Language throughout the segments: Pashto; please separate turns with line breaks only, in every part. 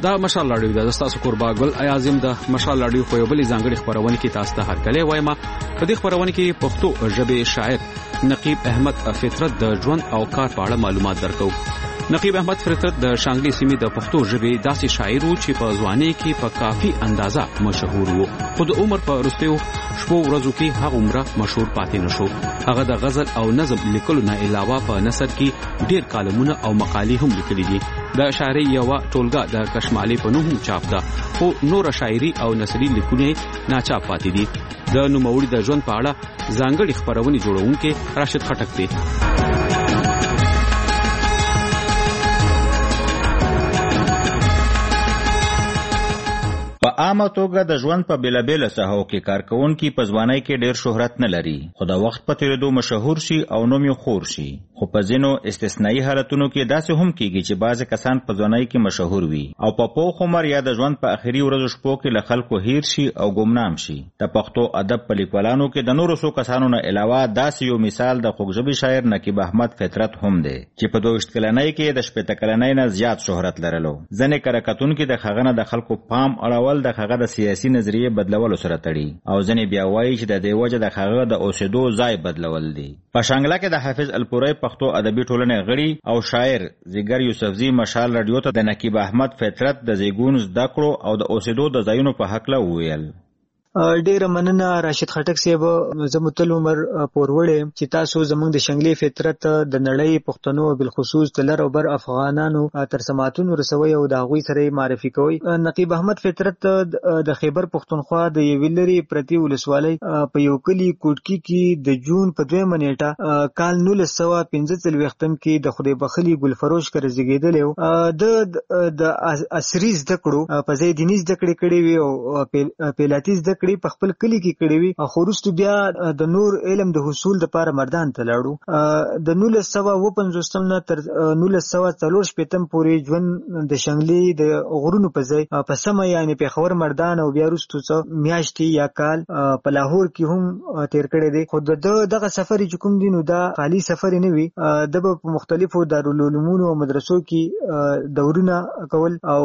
دا مشال راډیو د تاسو قربا ګل اعظم د مشال راډیو په یو بل ځانګړي خبرونه کې تاسو ته هرکلی وایم. په دې خبرونه کې پښتو ژبه شاعر نقیب احمد فطرت د ژوند او کار په اړه معلومات درکو. نقیب احمد فطرت د شانګلي سیمې د پښتو ژبه داسې شاعر وو چې په ځواني کې په کافي اندازه مشهور وو. خو د عمر په وروستیو شپو ورځو کې هغه عمره مشهور پاتې نشو. هغه د غزل او نظم لیکلو نه علاوه په نثر کې ډیر کالمونه او مقالې هم لیکلي دي. د شاعري یو ټولګه د کشمالي په نوم چاپ ده، خو نور شاعري او نثري لیکونه ناچاپ پاتې دي. د نوموړي د ژوند په اړه ځانګړي خبرونه جوړونکي راشد خټک دی.
په عامه توګه د ژوند په بیلابیل ساحو کې کارکونکي په ځوانۍ کې ډېر شهرت نه لري، خو د وخت په تیریدو مشهور شي او نوم یې خور شي. خو په ځینو استثنایی حالتونو کې داسې هم کیږي چې بعضې کسان په ځوانۍ کې مشهور وي او په پوخ عمر یا د ژوند په اخري ورځو شپو کې له خلکو هیر شي او ګمنام شي. د پښتو ادب په لیکوالانو کې د نورو څو کسانو نه علاوه داسې یو مثال د خوږژبي شاعر نقیب احمد فطرت هم دی چې په 22 کلنۍ کې د 18 کلنۍ نه زیات شهرت لرلو. ځینې کره کتونکي د هغه نه د خلکو پام اړول د هغه د سیاسي نظریه بدلولو سره تړي او ځینې بیا وایي چې د دې وجه د هغه د اوسېدو ځای بدلول دي. په شانګله کې د حافظ الپورۍ پښتو ادبي ټولنې غړي او شاعر زیګر یوسفزي مشال راډیو ته د نقیب احمد فطرت د زیګون زده کړو او د اوسېدو د ځایونو په هکله وویل.
ډیره مننه راشد خټک صاحب. زه متل عمر پوروړی چې تاسو زموږ د شنګلې فطرت د نړۍ پښتنو بالخصوص د لر او بر افغانانو تر سماعتونو رسوي او د هغوی سره معرفي کوي. نقیب احمد فطرت د خیبر پښتونخوا د یوې لرې پرتې ولسوالۍ په یو کلي کوټکي کې د جون په 2 نیټه کال 1945 کې د خدای بخلي ګلفروش کر زیږیدلی و. د عصري زده کړو په ځای دیني زده کړې کړې وي او پیلاتي زده په خپل کلی کې کړی وي، خو وروسته بیا د نور علم د حصول لپاره مردان ته لاړو. د 1955 نه تر 1940 پورې ژوند د شنګلې د غرونو په ځای په سمه یعنی پیښور مردان او بیا وروسته څه میاشتې یا کال په لاهور کې هم تیر کړی دی. خو دغه سفر چې کوم دی نو دا خالی سفر نه وي، د په مختلفو دارالعلومونو او مدرسو کې دورونه کول او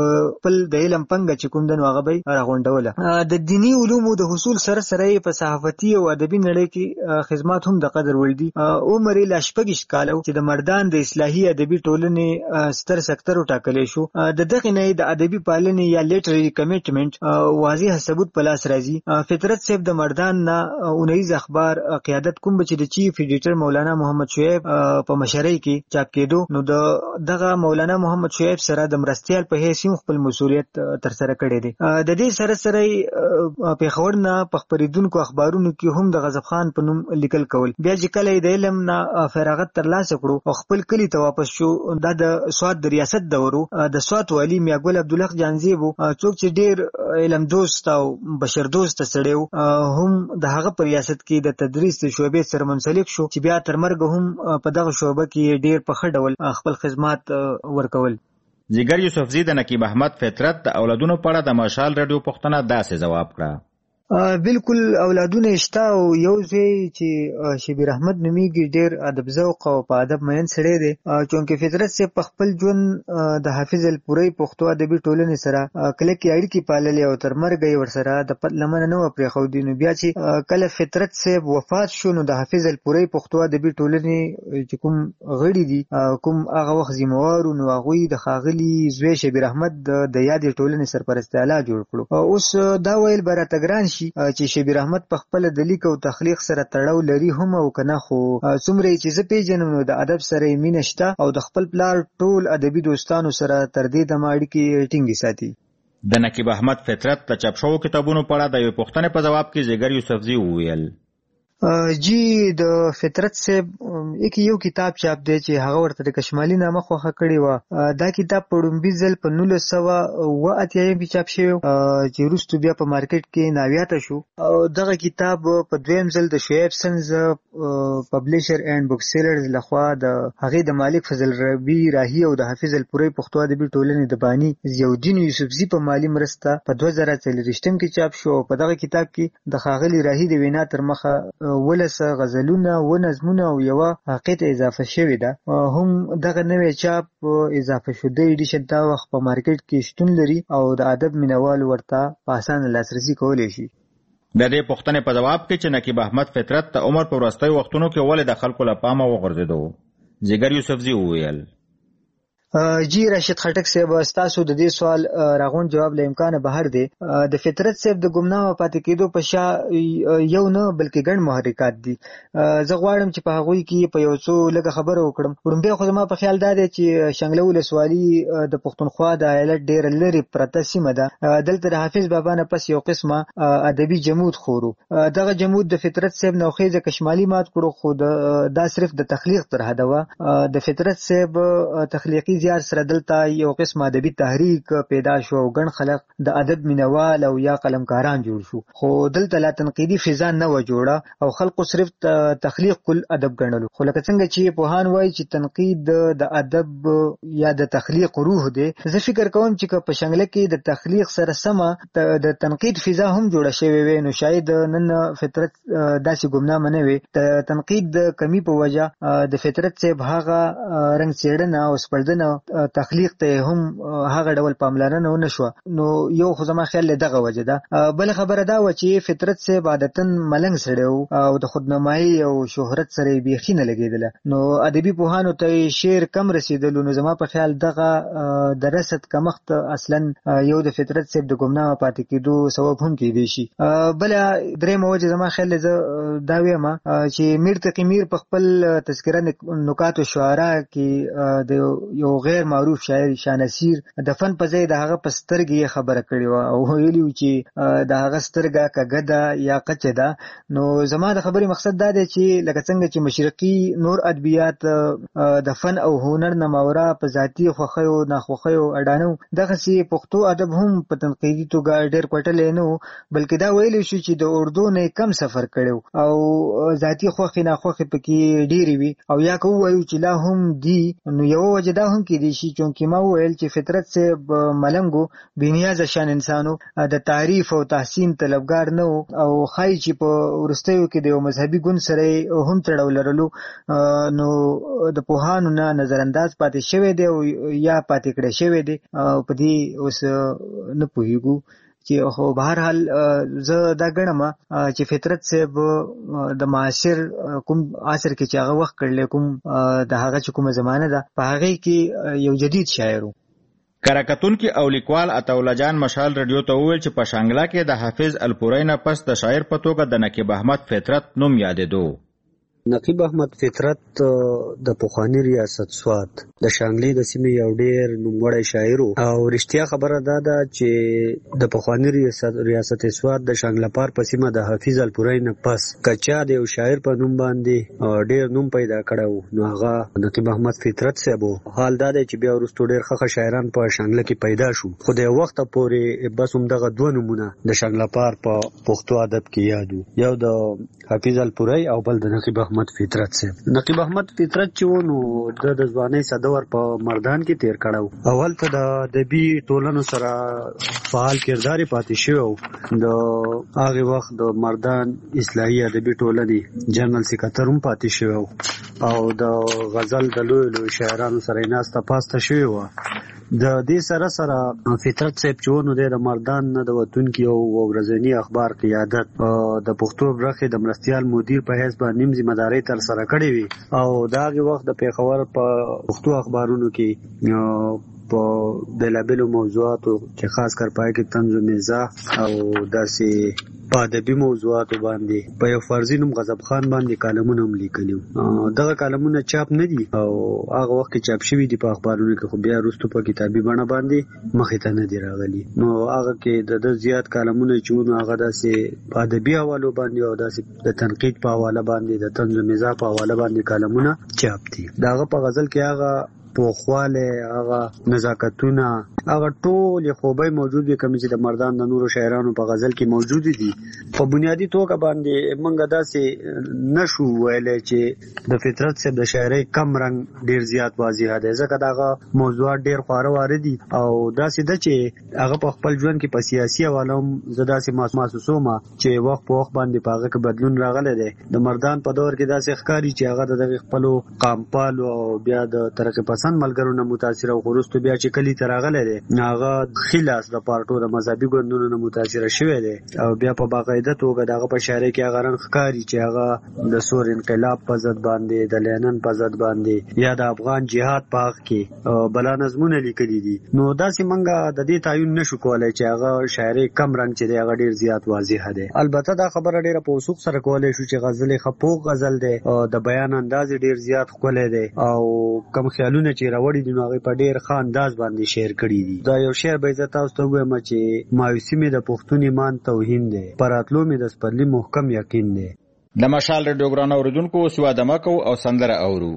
خپل د علم پنګه چې کوم دی نو هغه به راغونډوله. د دیني علومو د حصول سره سره په صحافتي او ادبي نړۍ کې خدمات هم د قدر وړ دي. عمر یې لا 26 کاله چې د مردان د اصلاحي ادبي ټولنې ستر سکتر وټاکلی شو. د دغې نه د ادبي پالنې یا لیټرري کمیټمنټ واضح ثبوت په لاس راځي. فطرت صاحب د مردان نه اونیز اخبار قیادت کوم چې د چیف ایډیټر مولانا محمد شعیب په مشرۍ کې چاپ کېدو، نو دغه مولانا محمد شعیب سره د مرستیال په حیث خپل مسؤلیت تر سره کړی دی. د دې سره سره پیښور نه په خپرېدونکو اخبارونو کې هم د غضب خان په نوم لیکل کول. بیا چې کله د علم نه فراغت ترلاسه کړو او خپل کلي ته واپس شو، دا د سوات د ریاست دورو د سوات والي میاګل عبدالحق جانزیب څوک چې ډیر علم دوست او بشر دوست سړی و، هم د هغه په ریاست کې د تدریس شعبې سره منسلک شو چې بیا تر مرګ هم په دغه شعبه کې ډیر په ښه ډول خپل خدمات ورکول.
زیګر یوسفزي د نقیب احمد فطرت د اولادونو په اړه د مشال راډیو پوښتنه داسې ځواب کړه.
بالکل اولادونه شته او یو ځای چې شبیر احمد نومیږي ډیر ادب ذوق او په ادب مین سړی دی، چونکه فطرت صاحب په خپل ژوند د حافظ الپورۍ پښتو ادبي ټولنې سره کلکې اړیکې پاللې او تر مرګه یې ورسره د پت لمنه نه وه پرېښودي. نو بیا چې کله فطرت صاحب وفات شو نو د حافظ الپورۍ پښتو ادبي ټولنې چې کوم غړي دي کوم هغه وخت ذمهوارو، نو هغوی د ښاغلي زوی شبیر احمد د یادې ټولنې سرپرست اعلی جوړ کړو. اوس دا ویل به راته ګران شي چې شبیر احمد په خپل د لیک او تخلیق سره تړاو لري هم او کنه، خو څومره چې زه پیژنم نو د ادب سره یې مینه شته او د خپل پلار ټول ادبي دوستانو سره تر دې دمه اړیکې ټینګې ساتي.
د نقیب احمد فطرت د چاپ شوو کتابونو په اړه د یوې پوښتنې په ځواب کې زیګر یوسفزي وویل.
جی د فطرت صاحب یو کتاب چاپ دی چې هغه ورته د کشمالي نامه خوښه کړې وه. دا کتاب په لومبي ځل په 1980 کې چاپ شوی چې وروسته بیا په مارکیټ کې ناویاته شو. او دغه کتاب په دویم ځل د شعیب سنز پبلیشر اینډ بک سیلرز لخوا د هغې د مالک فضل ربی راهي او د حافظ الپورۍ پښتو ادبي ټولنې د بانی ضیاءالدین یوسفزي په مالي مرسته په 2024 کې چاپ شو. په دغه کتاب کې د ښاغلي راهي د وینا تر مخه ولس غزلونه و نظمونه او یوه قطعه اضافه شوې ده. هم دغه نوې چاپ اضافه شوی ایډیشن دا وخت په مارکیټ کې شتون لري او د ادب مینوال ورته په اسانه لاسرسي کولی شي.
د دې پوښتنې په جواب کې چې نقیب احمد فطرت د عمر په وروستیو وختونو کې ولې د خلکو له پامه وغورځېدو، جګر یوسفزي وویل:
جی راشد خټک صاحب، ستاسو د دې سوال راغون جواب له امکانه بهر دی. د فطرت صاحب د ګمنامه پاتې کېدو په شا یو نه بلکې ګڼ محرکات دي. زه غواړم چې په هغوی کې په یو څو لږه خبره وکړم. وړاندې خو زما په خیال دا دی چې شنګله ولسوالي د پښتونخوا د ایالت ډېره لرې پرته سیمه ده. دلته د حافظ بابا نه پس یو قسمه ادبي جمود خورو. دغه جمود د فطرت صاحب نوخیزه کشمالي مات کړو، خو دا صرف د تخلیق تر حده وه. د فطرت صاحب تخلیقي زیار سره دلته یو قسم ادبي تحریک پیدا شو او ګڼ خلک د ادب مینوال او یا قلمکاران جوړ شو، خو دلته لا تنقیدي فضا نه و جوړه او خلکو صرف تخلیق کل ادب ګڼلو. خو لکه څنګه چې پوهان وایي چې تنقید د ادب یا د تخلیق روح دی، زه فکر کوم چې په شنګله کې د تخلیق سره سمه د تنقید فضا هم جوړه شوې وي، نو شاید نن فطرت داسې ګمنامه نه وي. د تنقید د کمی په وجه د فطرت صاحب هغه رنګ څېړنه او سپړدنه تخلیق ته هم هغه ډول پاملرنه ونه شوه. نو یو خو زما خیال دغه وجه ده. بل خبره دا و چې فطرت صاحب عادتاً ملنګ سړی و او د خودنمایي او شهرت سره یې بیخي نه لګېدله، نو ادبي پوهانو ته شعر کم رسېدلو. نو زما په خیال دغه د رسد کمښت اصلا یو د فطرت صاحب د ګمنامه پاتې کېدو سبب هم کېدی شي. بله درېیمه وجه زما خیال زه دا وایم چې میر تقي میر په خپل تذکره نکات و شعرا کې د یو غیر معروف شاعر شاه نصیر د فن په ځای د هغه په سترګې خبره کړې وه او ویلي و چې د هغه سترګه کږه ده یا قچه ده. نو زما د خبرې مقصد دا دی چې لکه څنګه چې مشرقي نور ادبیات د فن او هنر نه ماوره په ذاتي خوښیو ناخوښیو اډانه، دغسې پښتو ادب هم په تنقیدي توګه ډېر کوټلی نه و، بلکې دا ویلی شو چې د اردو نه کم سفر کړی او ذاتي خوښې ناخوښې پکې ډېرې وي. او یا که ووایو چې لا هم دي، نو یوه وجه دا هم کېدی شي چونکې ما وویل چې فطرت صاحب ملنګو بېنیازه شان انسانو، د تعریف او تحسین طلبګار نه و او ښایي چې په وروستیو کې د یو مذهبي ګوند سره هم تړاو لرلو، نو د پوهانو نه نظرانداز پاتې شوی دی او یا پاتې کړی شوی دی. په دې اوس نه پوهېږو چې خو بهرحال زه دا ګڼم چې فطرت صاحب د معاصر کوم عصر کې چې هغه وخت کړلی، کوم د هغه چې کومه زمانه ده، په هغې کې یو جدید شاعر و.
کراکتونکي او لیکوال عطاالله جان مشال رادیو ته وویل چې په شانګله کې د حافظ الپورۍ نه پس د شاعر په توګه د نقیب احمد فطرت نوم یادېدو.
نقیب احمد فطرت د پخوانی ریاست سوات د شانګلې د سیمې یو ډېر نوموړی شاعر او رښتیا خبره دا ده چې د پخوانی ریاست سوات د شانګلپار په سیمه د حافظ الپورۍ نه پس کچا د یو شاعر په نوم باندې ډېر نوم پیدا کړی و، نو هغه نقیب احمد فطرت صاحب و. حال دا دی چې بیا وروسته ډېر ښه شاعران په شانګله کې پیدا شو، خو د یو وخته پورې بس همدغه دوه نومونه د شانګلپار په پښتو ادب کې یاد وو، یو د حافظ الپورۍ او بل د نقیب احمد فطرت صاحب. نقیب احمد فطرت چې و نو د ځوانۍ صدور په مردان کې تیر کړو. اول ته د ادبي ټولنو سره فعال کردار پاتې شو. د هغه وخت د مردان اصلاحي ادبي ټولنې جنرال سکرټر هم پاتې شو او د غزل د لوی شاعرانو سره ناسته پاسته شو. د دې سره فطرت صاحب چې نو د مردان نه د وطن کې او ورځنی اخبار قیادت د پښتو برخې د مرستيال مدیر په حیث باندې ذمہ داری تر سره کړې وي او داغه وخت د پیښور په پښتو اخبارونو کې په بلابلو موضوعاتو چې خاص کر پای کې طنز و مزاح او داسې په ادبي موضوعاتو باندې په یو فرضي نوم غضب خان باندې کالمونه هم لیکلي. دغه کالمونه چاپ نه دي او هغه وخت کې چاپ شوي دي په اخبارونو کې، خو بیا وروسته په کتابي بڼه باندې مخې ته نه دي راغلي. نو هغه کې د زیات کالمونه چې نو هغه داسې په ادبي حوالو باندې او داسې د تنقید په حواله باندې د طنز و مزاح په حواله باندې کالمونه چاپ دي. دغه په غزل کې هغه پوخواله، هغه نزاکتونه، هغه ټول خوبای موجود دي کوم چې د مردان د نورو شاعرانو په غزل کې موجود دي. په بنیادی توګه باندې موږ داسې نشو ویلای چې د فطرت سره د شاعرۍ کم رنگ ډیر زیات واضح دی، ځکه داغه موضوعات ډیر خواره واره دي او داسې ده چې هغه په خپل ژوند کې په سیاسي حواله هم زه داسې محسوسوم چې وخت په وخت باندې په هغه کې بدلون راغلی دی. د مردان په دور کې داسې ښکاري چې هغه د دغه خپلو قامپالو او بیا د ترقی پسند ملګرو نه متاثر او وروسته بیا چې کلی ته راغلی دی هغه خلاص د پارټو د مذهبي ګوندونو نه متاثر شوی دی او بیا په باقاعده توګه دغه په شاعرۍ کې هغه رنګ ښکاري چې هغه د سور انقلاب په ضد باندې د لینن په ضد باندې یا د افغان جهاد په حق کې بلا نظمونه لیکلي دي. نو داسې منګه د دې تعین نشو کولای چې هغه شاعرۍ کم رنگ چې دی هغه ډیر زیات واضح دی. البته دا خبره ډیره په وسوق سره کولای شو چې غزل خپوغ غزل دی او د بیان انداز ډیر زیات ښکلی دی او کم خیالونه چې راوړي دي نو هغه په ډیر ښه انداز باندې شعر کړي دي. دا یو شعر به عزت تاسو ته وایم چې مایوسی مې د پښتون ایمان توهین دی، پراتلو مې د سپرلی محکم یقین دی.
د مشال رادیو ګران اوریدونکو سوادمه کو او سندره اورو.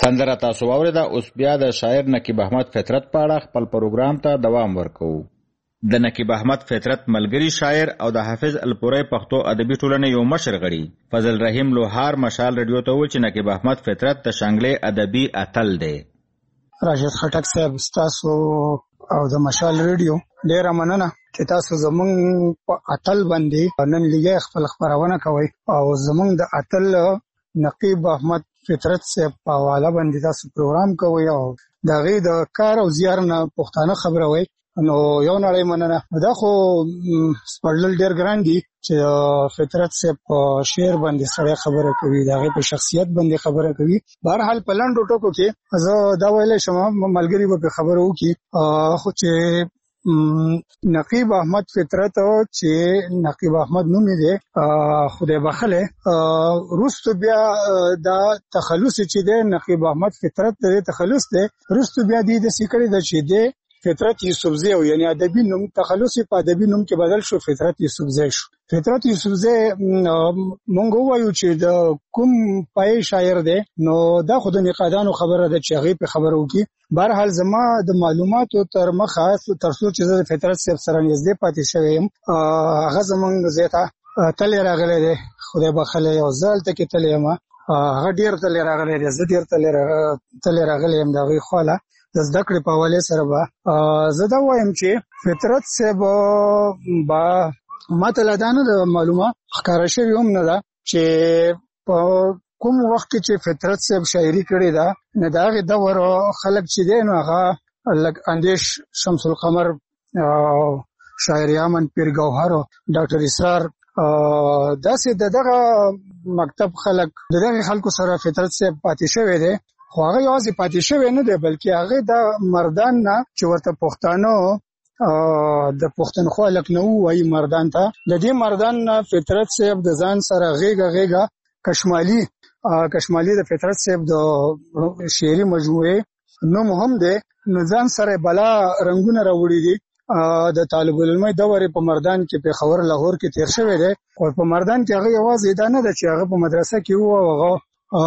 سندره تاسو واورېده. اوس بیا د شاعر نقیب احمد فطرت په اړه خپل پروګرام ته دوام ورکوو. د نقیب احمد فطرت ملګری شاعر او د حافظ الپورۍ پښتو ادبي ټولنې یو مشر غړي فضل رحیم لوهار مشال رادیو ته وویل چې نقیب احمد فطرت د شانګلې ادبي اتل دی.
راشد خټک صاحب تاسو او د مشال رادیو ډیره مننه چې تاسو زمونږ په اتل باندې نن لږه خپل خبرونه کوي او زمونږ د اتل نقیب احمد فطرت صاحب په حواله باندې تاسو پروګرام کوي او د هغې د کار او زیار نه پښتانه خبروي. نو یو نړۍ مننه. دا خو سپړل ډېر ګران دي چې فطرت صاحب په شعر باندې سړی خبره کوي، د هغې په شخصیت باندې خبره کوي. بهرحال په لنډو ټکو کې زه دا ویلی شم ملګري به پرې خبره وکړي، خو چې نقیب احمد فطرت چې نقیب احمد نوم یې دی خدای بخلی، وروستو بیا دا تخلص چې دی نقیب احمد فطرت دی تخلص دی، وروستو بیا دی داسې کړې ده چې دی فطرت یوسفزی او یعنی ادبي نوم تخلص په ادبي نوم کې بدل شو، فطرت یوسفزی شو. فطرت یوسفزی مونږ وایو چې د کوم پای شاعر دی، نو دا خو د نقادانو خبره ده چې هغې په خبره وکړي. بهرحال زما د معلوماتو تر مخه تر څو چې زه د فطرت صاحب سره نږدې پاتې شوی یم، هغه زمونږ ځای ته تللی راغلی دی، خدای بخلی، او زه هلته کې تللی یم. هغه ډېر تللی راغلی دی، زه ډېر تللی راغلی یم د هغې خواله د زده کړې په حوالې سره. به زه دا وایم چې فطرت صاحب به ما ته لا دا نه ده معلومه، ښکاره شوې هم نه ده چې په کوم وخت کې چې فطرت صاحب شاعري کړې ده، نو د هغې دور خلک چې دی نو هغه لږ اندیش شمس القمر، شاعر یامن پیر ګوهر، ډاکټر اسرار، داسې د دغه مکتب خلک د دغې خلکو سره فطرت صاحب پاتې شوی دی. خو هغه یوازې پاتې شوی نه دی بلکې هغې د مردان نه چې ورته پښتانه د پښتونخوا هلک نه ووایي مردان ته، د دې مردان نه فطرت صاحب د ځان سره غېږه کشمالي د فطرت صاحب د شعري مجموعې نوم هم دی، نو ځان سره بلا رنګونه راوړي دي. د طالب العلمۍ دور په مردان کې پېښور لاهور کې تېر شوی دی، او په مردان کې هغه یوازې دا نه ده چې هغه په مدرسه کې و او هغه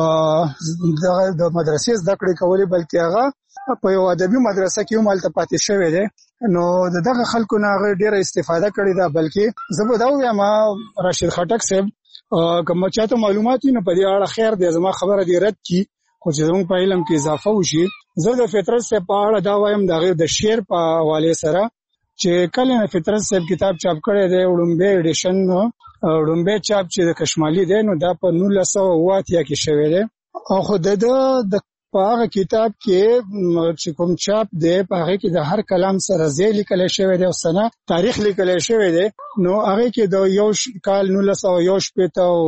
د مدرسې زده کړې کولې، بلکې هغه په یو ادبي مدرسه کې هم هلته پاتې شوی دی. نو د دغه خلکو نه هغه ډېره استفاده کړې ده. بلکې زه به دا ووایم راشد خټک صاحب که چاته معلومات وي نو په دې اړه خیر دی، زما خبره دې رد کړي، خو چې زموږ په علم کې اضافه وشي. زه د فطرت صاحب په اړه دا وایم د هغې د شعر په حوالې سره چې کله نه فطرت صاحب کتاب چاپ کړی دی، وړومبی ایډیشن وړومبی چاپ چې د کشمالي دی نو دا په 1988 کې شوی دی. او خو د په هغه کتاب کې چې کوم چاپ دی په هغې کې د هر کلام سره ځای لیکلی شوی دی او سنه تاریخ لیکلی شوی دی، نو هغې کې د یو کال 1961 او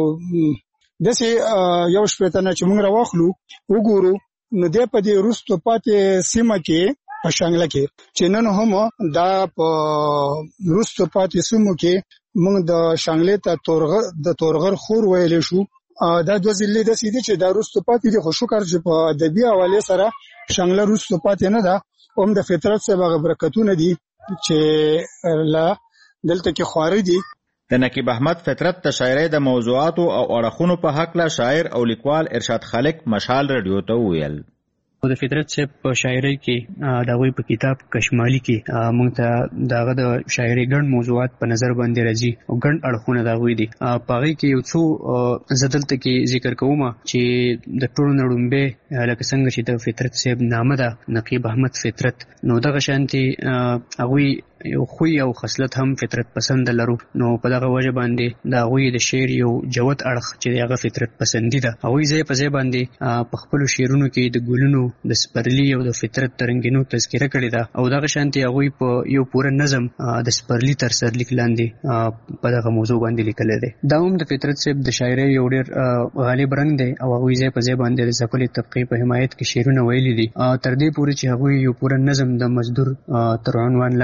داسې 1961 نه چې موږ راواخلو وګورو، نو دی په دې وروستو پاتې سیمه کې په شانګله کې چې نن هم دا په وروستو پاتې سیمو کې موږ د شانګلې ته د تورغر خور ویلی شو. دا دوه ضلعې داسې دي چې دا وروستو پاتې دي، خو شکر چې په ادبي حوالې سره شانګله وروستو پاتې نه ده. هم د فطرت صاحب هغه برکتونه دي چې دلته کې خواره دي.
د نقیب احمد فطرت د شاعرۍ د موضوعاتو او اړخونو په هکله شاعر او لیکوال ارشاد خالق مشال رادیو ته وویل.
د فطرت صاحب په شاعرۍ کې د هغوی په کتاب کشمالي کې موږ ته د هغه د شاعرۍ ګڼ موضوعات په نظر باندې راځي او ګڼ اړخونه د هغوی دي. په هغې کې یو څو زه دلته کې ذکر کوم چې د ټولو نه لومړی لکه څنګه چې د فطرت صاحب نامه ده نقیب احمد فطرت، نو دغه شانتې هغوی یو خوی او خصلت هم فطرت پسند لرو، نو په دغه وجه باندې د هغوی د شعر یو جوت اړخ چې هغه فطرت پسندي ده. هغوی ځای په ځای باندې په خپلو شعرونو کې د ګلونو د سپرلي او د فطرت د رنګینو تذکره کړې ده، او دغه شانتې هغوی په یو پوره نظم د سپرلي تر سرلیک لاندې په دغه موضوع باندې لیکلی دی. دا هم د فطرت صاحب د شاعرۍ یو ډېر غالب رنګ دی، او هغوی ځای په ځای باندې د ځپلې طبقې په حمایت کې شعرونه ویلي دي، تر دې پورې چې هغوی یو پوره نظم د مزدور تر عنوان لاندې لیکلی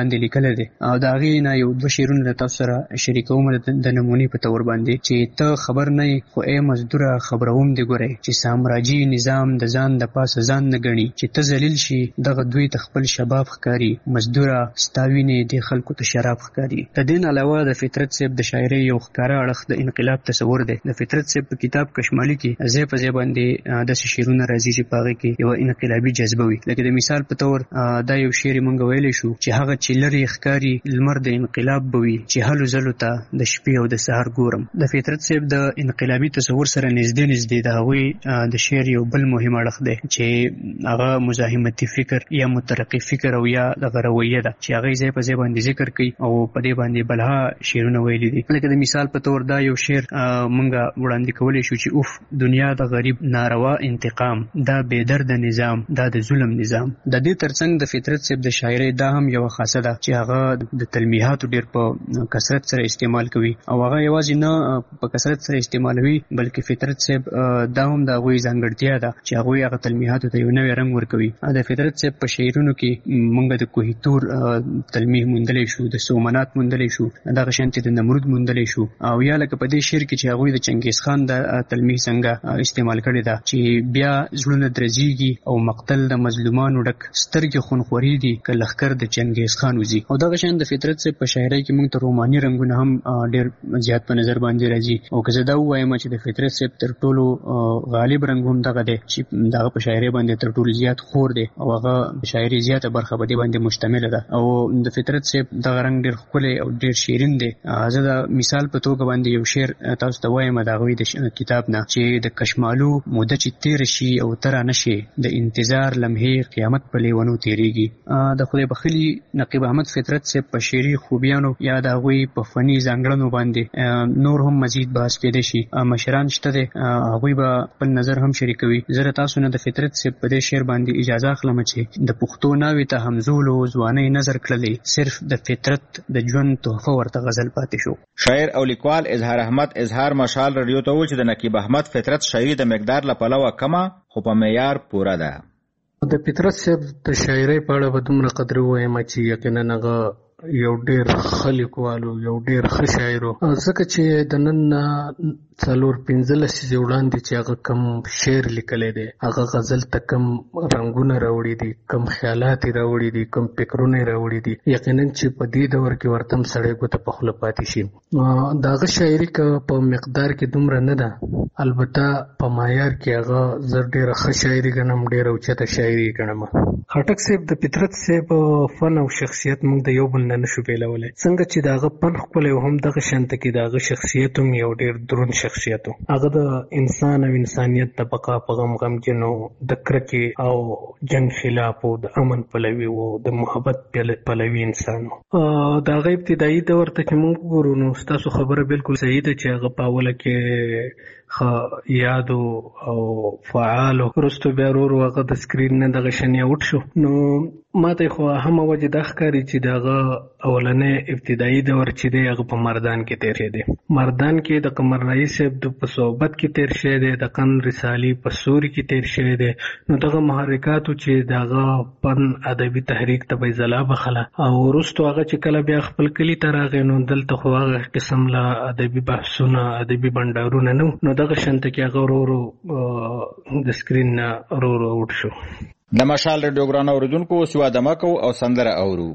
لیکل دي او دا غي نه یو دوه شعرونه تاسو سره شریکوم د نمونې په تور باندې چې ته خبر نه خو ای مزدوره خبروم دی ګوري چې سامراجي نظام د ځان د پاسه ځان نه غني چې ته ذلیل شي دغه دوی تخپل شباب ښکاری مزدوره ستاوینه د خلکو ته شراب ښکاری. د دین علاوه د فطرت صاحب د شاعري یو ښکارا اړخ د انقلاب تصور دی. د فطرت صاحب په کتاب کشمالي کې ځای په ځای باندې د شعرونه راځي چې پاغه کې یو انقلابي جذبه وي. لکه د مثال په تور دا یو شعر مونږ ویلی شو چې هغه چې لري ښکاری لمر د انقلاب بوي چې هلو زلو ته د شپې او د سحر ګورم. د فطرت صاحب د انقلابي تصور سره نږدې د هغوی د شعر یو بل مهم اړخ دی چې هغه مزاحمتي فکر یا مترقي فکر او یا دغه رویه ده چې هغه ځای په ځای باندې ذکر کوي او په دې باندې بلها شعرونه ویلي دي. لکه د مثال په تور دا یو شعر مونږ وړاندې کولی شو چې اوف دنیا د غریب ناروا انتقام دا بېدرد نظام دا د ظلم نظام. د دې ترڅنګ د فطرت صاحب د شاعرۍ دا هم یو خاصه ده چې هغه د تلمیحاتو ډېر په کثرت سره استعمال کوي او هغه یوازې نه په کثرت سره استعمالوي بلکې فطرت صاحب دا هم د هغوی ځانګړتیا ده چې هغوی هغه تلمیحاتو ته یو نوی رنګ ورکوي. د فطرت صاحب په شعرونو کې موږ د کوهیتور تلمیح موندلی شو د سومنات موندلی شو دغه شانتې د نمرود موندلی شو او یا لکه په دې شعر کې چې هغوی د چنګیز خان د تلمیح څنګه استعمال کړې ده چې بیا زړونه درزیږي او مقتل د مظلومانو ډک سترګې خونخوري دي که لښکر د چنګیز خان وځي. او دغه شان د فطرت صاحب په شاعرۍ کې موږ ته روماني رنګونه هم ډېر زیات په نظر باندې راځي او که زه دا ووایم چې د فطرت صاحب تر ټولو غالب رنګ هم دغه دی چې دغه په شاعرۍ باندې تر ټولو زیات خور دی او هغه د شاعرۍ زیاته برخه په دې باندې مشتمله ده او د فطرت صاحب دغه رنګ ډېر ښکلی او ډېر شیرین دی. زه د مثال په توګه باندې یو شعر تاسو ته وایم د هغوی د کتاب نه چې د کشمالو موده چې تیر شي او ترا نشي د انتظار لمحې قیامت په لیونو تیریږي. د خدای بخښلي نقیب احمد فطرت صاحب په شعري خوبیانو یا د هغوی په فني ځانګړنو باندې نور هم مزید بحث کېدی شي. مشران شته دی هغوی به خپل نظر هم شریکوي. زه تاسو نه د فطرت صاحب په دې شعر باندې اجازه اخلم چې د پښتو ناوې ته همزولو ځوانۍ نظر کړلی صرف د فطرت د ژوند تحفه ورته غزل پاتې شو.
شاعر او لیکوال اظهار احمد اظهار مشال رادیو ته وویل چې د نقیب احمد فطرت شاعري د مقدار له پلوه کمه خو په معیار پوره ده.
د فطرت صاحب د شاعرۍ په اړه به دومره قدر ووایم چې یقینا هغه یو ډېر ښه لیکوال یو ډېر ښه شاعر ځکه چې د نن 4-15 لسیزې وړاندې چې هغه کم شعر لیکلی دی هغه غزل ته کم رنګونه راوړي دي کم خیالات یې راوړي دي کم فکرونه یې راوړي دي یقینا چې په دې دور کې ورته هم سړی ګوته په خوله پاتې شي. د هغه شاعري که په مقدار کې دومره نه ده البته په معیار کې هغه زه ډېره ښه شاعري ګڼم ډېره اوچته شاعري ګڼم. خټک صاحب د فطرت صاحب فن او شخصیت موږ د یو بل نه نشو بېلولی څنګه چې د هغه فن ښکلی او هم دغه شانته کې د هغه شخصیت هم یو ډېر دروند شخصیت هغه د انسان او انسانیت د بقا په غمجن او د کرکې او جنگ خلاف او د امن پلوي او د محبت پلوي انسان د هغه ابتدایي دور ته چې موږ ګورو نو ستاسو خبره بالکل صحیح ده چې هغه په اوله کې یاد او فعال وروسته بیا ورو هغه د سکرین نه دغه شان اوټ شو. نو ماته خو هم وجه د ښکاري چې دغه اولنې ابتدایي دور چې دی هغه په مردان کې تیر شوی دی. مردان کې د قمر رئیس صاحب په صحبت کې تیر شوی دی د قن رسالي په سوري کې تیر شوی دی. نو دغه محرکاتو چې دغه فن ادبي تحریک ته به ځلا بخله او وروسته هغه چې کله بیا خپل کلي ته راغی نو دلته خو هغه قسم له ادبي بحثونه ادبي بنډارونه نه نو دغه شانته کې هغه ورو د سکرین نه ورو اوټ شو.
د مشال رادیو ګران اوریدونکو سوا دمکو او سندره اورو.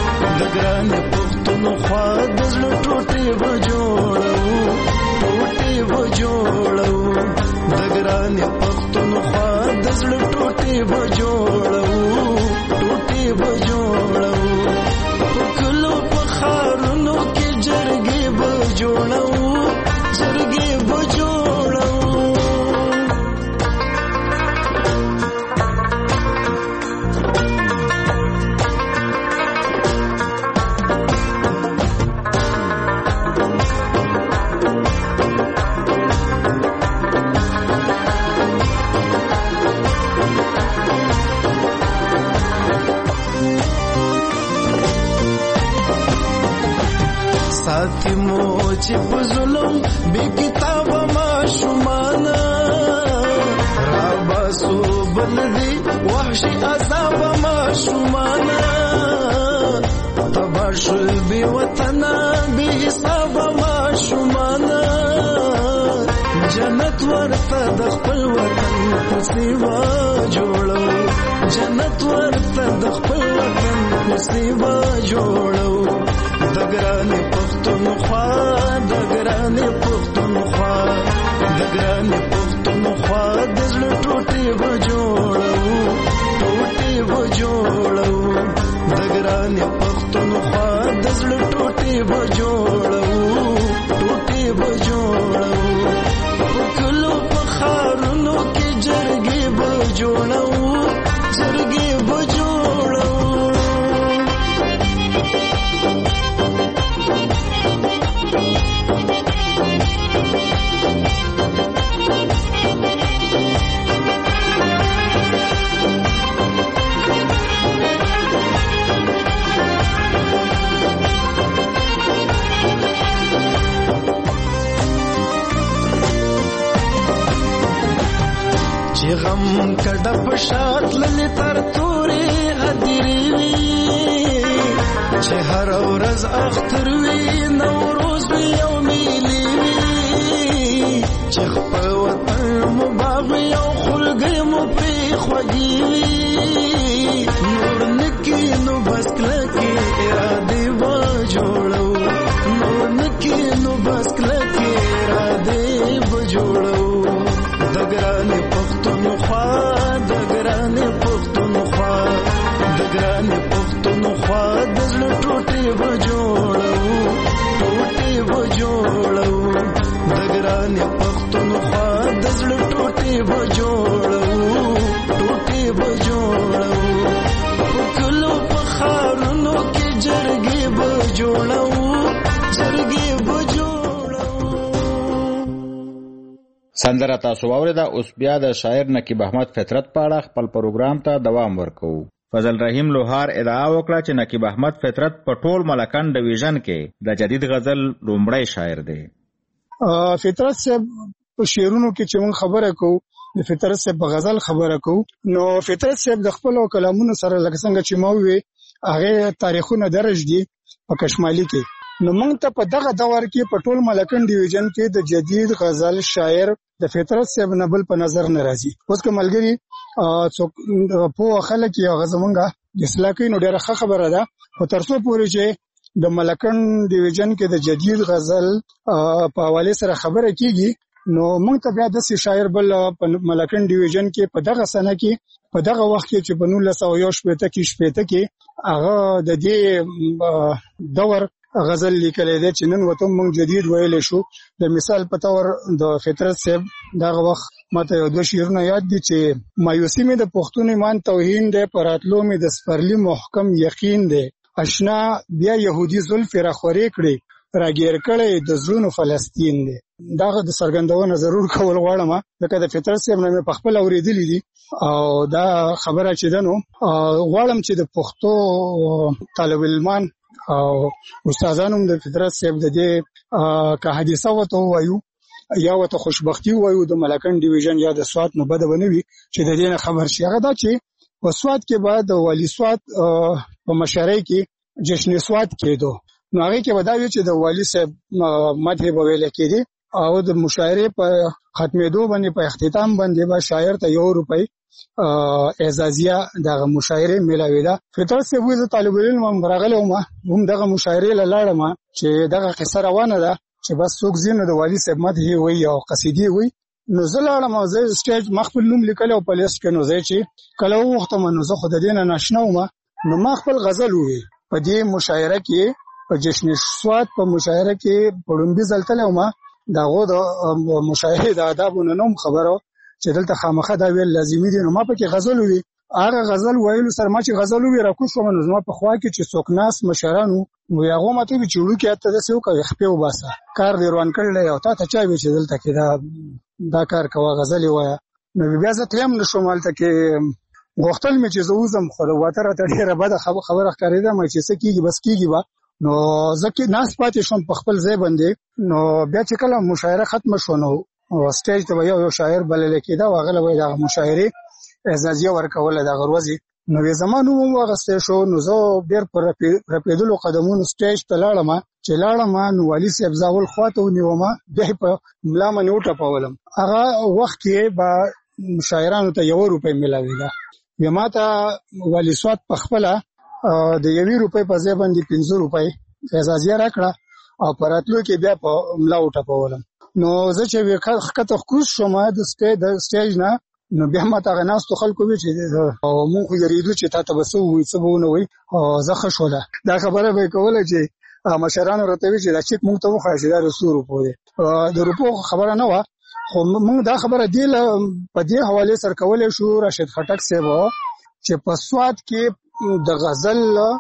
ګران پښتونخوا د زړه ټوټې به جوړو ټوټې جوړو د ګرانې پښتونخوا د زړه ټوټې به جوړو ټوټې به جوړو په کلو په ښارونو کې جرګې به جوړو جرګې به جوړو ساتي مو چې په ظلم بې کتابه ماشومانه راباسو بل دي وحشي عذابه ماشومانه تبا شول بې وطنه بې حسابه ماشومانه جنت ورته د خپل وطن په سیوا جوړو جنت ورته د خپل وطن په سیوا جوړو د ګرانې پښتونخوا د ګرانې پښتونخوا د ګرانې پښتونخوا د زړه ټوټې به جوړو ټوټې به جوړو د ګرانې پښتونخوا د زړه ټوټې به جوړو ټوټې به جوړو په کلو په ښارونو کې جرګې به جوړو جرګې به جوړو چې غم کډه په شات للی تر تورې هدیرې وي چې هر ورځ اختر وي نوروز وي او میلې وي چې خپل وطن مو باغ وي او خلګۍ مو پرې خوږې وي نور نکي نو بس کلکې ارادې به جوړو نور نکي نو بس کلکې ارادې به جوړو د ګرانې پښتونخوا د ګرانې پښتونخوا د ګرانې پښتونخوا د زړه ټوټې به جوړو ټوټې به جوړو د ګرانې پښتونخوا د زړه ټوټې به جوړو ټوټې به جوړو په کلو په ښارونو کې جرګې به جوړو جرګې به جوړو.
سندره تاسو واوریده. اوس بیا د شاعر نقیب احمد فطرت په اړه خپل پروګرام ته دوام ورکوو. فضل رحیم لوهار ادعا وکړه چې نقیب احمد فطرت په ټول ملکن ډیویژن کې د جدید غزل لومړی شاعر دی.
فطرت صاحب په شعرونو کې چې موږ خبره کوو د فطرت صاحب په غزل خبره کوو نو فطرت صاحب د خپل کلامونو سره لکه څنګه چې ما وی هغه تاریخونه درج دي په کشمالي کې نو موږ ته په دغه دور کې په ټول ملکن ډیویژن کې د جدید غزل شاعر د فطرت صاحب نه بل په نظر نه راځي. اوس که ملګری څوک په خلک یې غزمونګه د اصلاح کوي نو ډېره ښه خبره ده خو تر څو پورې چې د ملکن ډیویژن کې د جدید غزل په حواله سره خبره کیږي نو موږ ته بیا د شاعر بل په ملکن ډیویژن کې په دغه سنه کې په دغه وخت کې چې په 1918 کې هغه د دې دور غزل لیکلی دی چې نن وته موږ جدید ویلی شو. د مثال په تور د فطرت صاحب دغه وخت ماته یو دوه شعرونه یاد دي چې مایوسي مې د پښتون ایمان توهین دی پر راتلو مې د سپرلي محکم یقین دی اشنا بیا يهودي زلف راخورې کړي راګیر کړي د زړونو فلسطین دی. دغه د څرګندونه ضرور کول غواړم لکه د فطرت صاحب نه په خپل اوریدلې دي او دا خبره چې دنو غواړم چې د پښتو طالب علمان او استادانو د فطرت صاحب د دې که حادثه وته وایو یا وته خوشبختی وایو د ملکن ډیویژن یا د سوات نه بده بنوي چې د دې خبر شي. هغه دا چې وسوات کې بعد والی سوات په مشارۍ کې جشن سوات کېدو نو هغه کې وداوی چې د والی صاحب مدح به ویل کېدی او د مشاعره په ختمېدو باندې په اختتام باندې به شاعر ته ₹1 اعزازیه دغه مشاعره ملاوي ده. فطرت صاحب د طالب علم مرغله هم دغه مشاعره لاړم چې دغه قصه روانه ده چې بس څوک زینو د والي صاحب مدح وي او قصیدې وي نو زه لاړم او زه سټیج مخبل نوم لیکل او په لیست کې نو زه چې کله وخت نو زه خود دې نه ناشنا وم نو ما خپل غزل وی په دې مشاعره کې په جشن سواد په مشاعره کې پړومبي زلتله وم داغه د مشاعره د آدابونو نوم خبرو چې دلته خامخه دا ویل لازمي دي نو ما په کې غزل وی هغه غزل ویلو سره ما چې غزل وی راکو شو نو زما په خوا کې چې څوک ناس مشرانو نو هغه ماته چې وړو کې اته د سیو کوي خپې وباسه کار دی روان کړل او تا ته چا وی چې دلته کې دا کار کوه غزل وای نو بیا زه تلم نو شمالته کې غوښتل مې چې زوزم خو واتره ته ډیره بده خبره ښکارېده مې چې څه کیږي بس کیږي با نو ځکه ناس پاتې شوم په خپل ځای باندې نو بیا چې کله مشاعره ختم شو نو سټیج ته یو شاعر بلل کېده واغله وای دا مشاعره اعزازیه ورکول د غروزي نو زمانو مو غسته شو نو زه ډیر پر رپیدلو قدمونو سټیج ته لاړم چې لاړم نو والي صاحب زاول خواته ونیوم به په ملا منې وټه پولم هغه وخت کې با شاعرانو ته 1 روپۍ ملاوي یما ته والي سواد په خپل د 1 روپۍ په ځای باندې 500 روپۍ اعزازیه راکړه او پراتلو کې بیا په ملا وټه پولم نو زه چې وخته خوښ شوم د سټیج نه نو بیا ما ته غناستو خلکو وی چې او مونږ یریدو چې تاسو به وې څه بونه وي او زه خوشاله دا خبره به کوله چې مشرانو راته وی چې دا چې مونږ ته وخایي دا رسول پوهه د روپو خبره نه و خو مونږ دا خبره دی په دې حواله سره کولای شو راشد خټک صاحب چې په سواد کې د غزل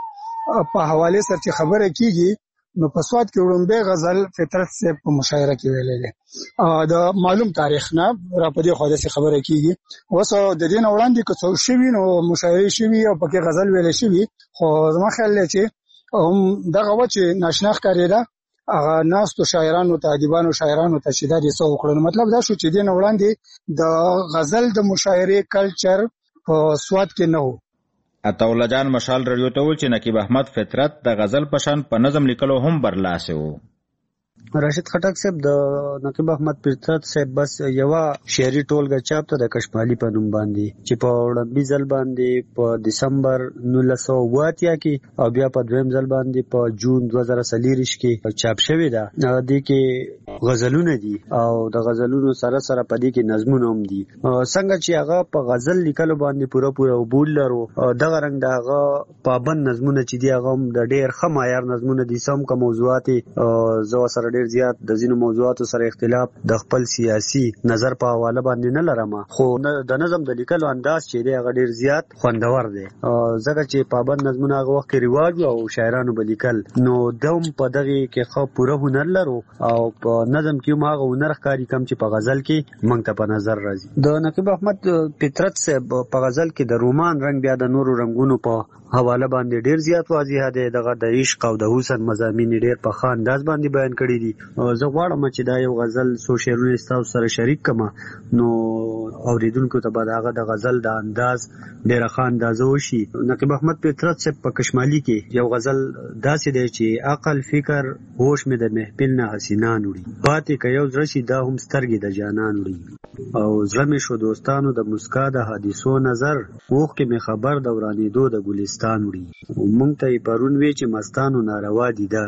په حواله سره چې خبره کیږي نو په سواد کې وړاندې غزل فطرت صاحب په مشاعره کې ویلې ده دا معلوم تاریخ نه را په دې حواله سره خبره کیږي اوس د دین وړاندې که څو شوی نو مشاعره شوی او پکې غزل ویلې شوی خو زما خیال دی چې دغه و چې ناشنا ښکارېده هغه ناستو شاعرانو ته ادیبانو شاعرانو ته چې دا دې څه وکړل مطلب دا شو چې دین وړاندې د غزل د مشاعره کلچر په سواد کې نه و
عطاالله جان مشال رادیو ته ویل چې نقیب احمد فطرت د غزل په شان په نظم لیکلو هم برلاسه وو
راشد خټک صاحب د نقیب احمد فطرت صاحب بس یو شعري ټولګه چاپ ته د کشمالي په نوم باندې چې په وړاندې ځل باندې په دسمبر 1980 کې او بیا په دویم ځل باندې په جون 2023 کې چاپ شوی دا د کې غزلونه دي او د غزلونو سره سره په دې کې نظمونه هم دي څنګه چې هغه په غزل لیکلو باندې پوره وبول لرو دغه رنګ دغه پابند نظمونه چې دی هغه د ډېر ښه معیار نظمونه دي سم کوم موضوعات زو سره ډېر زیات د ځینو موضوعاتو سره اختلاف د خپل سیاسي نظر په حواله باندې نه لرم خو د نظم د لیکلو انداز چې دی هغه ډېر زیات خوندور دی ځکه چې پابند نظمونه هغه وخت رواج او شاعرانو به لیکل نو دوم په دغه کې خو پوره هنر لرو او په نظم کې هم هغه هنر ښکاري کم چې په غزل کې مونږ ته په نظر راځي د نقیب احمد فطرت صاحب په غزل کې د رومان رنگ بیا د نورو رنگونو په حواله باندې ډیر زیات واضح دی دغه د عشق او د حسن مضامین ډیر په ښه انداز باندې بیان کړی دي زه غواړم چې دا یو غزل سو شعرونه تاسو سره شریک کما نو اوریدونکو ته به دغه د غزل د انداز ډیر ښه اندازه وشي نقیب احمد فطرت صاحب په کشمالي کې یو غزل داسې دی چې عقل فکر هوش مې د محفل نه حسینان وړي پاتې که یو زړه شي دا هم سترګې د جانان وړي او زړه مې شو دوستانو د مسکا د حادثو نظر اوښکې مې خبر د ورانېدو د ګلستان وړي مونږ ته یې پرون وی چې مستانو ناروا دي ده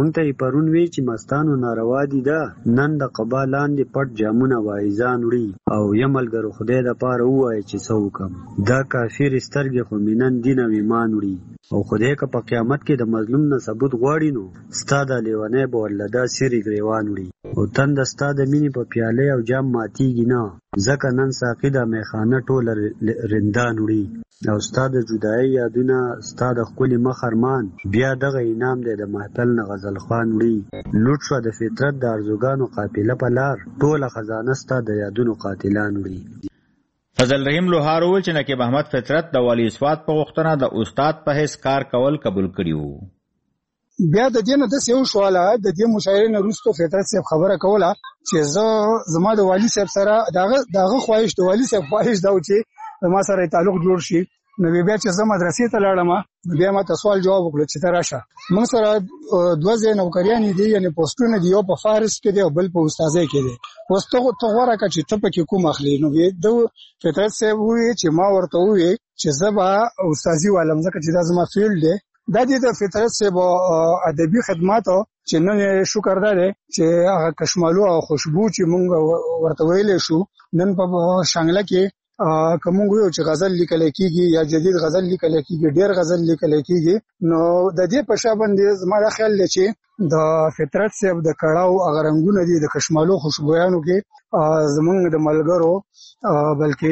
نن د قبا لاندې پټ جامونه وایزان وړي او یم ملګرو خدای د پاره ووایه چې څه وکم دا کافر سترګې خو مې نن دین او ایمان وړي او خدای که په قیامت کې د مظلوم نه ثبوت غواړي نو ستا د لیونی به ورله دا سیرې ګریوان وړي او تنده ستا د مینې په پیاله او جام ماتیږي نه ځکه نن ساقي د میخانه ټوله رندان وړي او ستا د جدایي یادونه ستا د ښکلي مخ ارمان بیا دغه انعام دی د محفل نه غزل خوان وړي لوټ شوه د فطرت د ارزوګانو قافله په لار ټوله خزانه ستا د یادونو قاتلان وړي
فضل رحیم لوهار وویل چې نقیب احمد فطرت د والي سواد په غوښتنه د استاد په حیث کار کول قبول کړي وو
بیا د دې نه د یو سواله د دې مشاعرې نه وروسته فطرت صاحب خبره کوله چې زما د والي صاحب سره دغه خواهش د والي صاحب خواهش دا و چې ما سره تعلق جوړ شي نو بیا چې زه مدرسې ته لاړم بیا ما ته سوال جواب وکړ چې ته راشه موږ سره 2 ځای نوکریانې دي یعنی پوسټونه دي یو په فارس کې دی او بل په استادۍ کې دی پوسټو ته ورکه چې ته پکې کوم اخلي نو د فطرت صاحب وی چې ما ورته وی چې زه به استادي والم ځکه چې دا زما فیلډ دی دا د فطرت صاحب ادبي خدماتو چې نن شکر ده چې هغه کشمالو او خوشبو چې مونږ ورته ویلې شو نن په شانګله کې کوم یو چې غزل لیکل کیږي یا جدید غزل لیکل کیږي ډیر غزل لیکل کیږي نو د دې په شابه باندې زما خیال دی چې د فطرت صاحب د کړهو اغرنګونه دي د کشمالو خوشبویانو کې زمونږ د ملګرو بلکې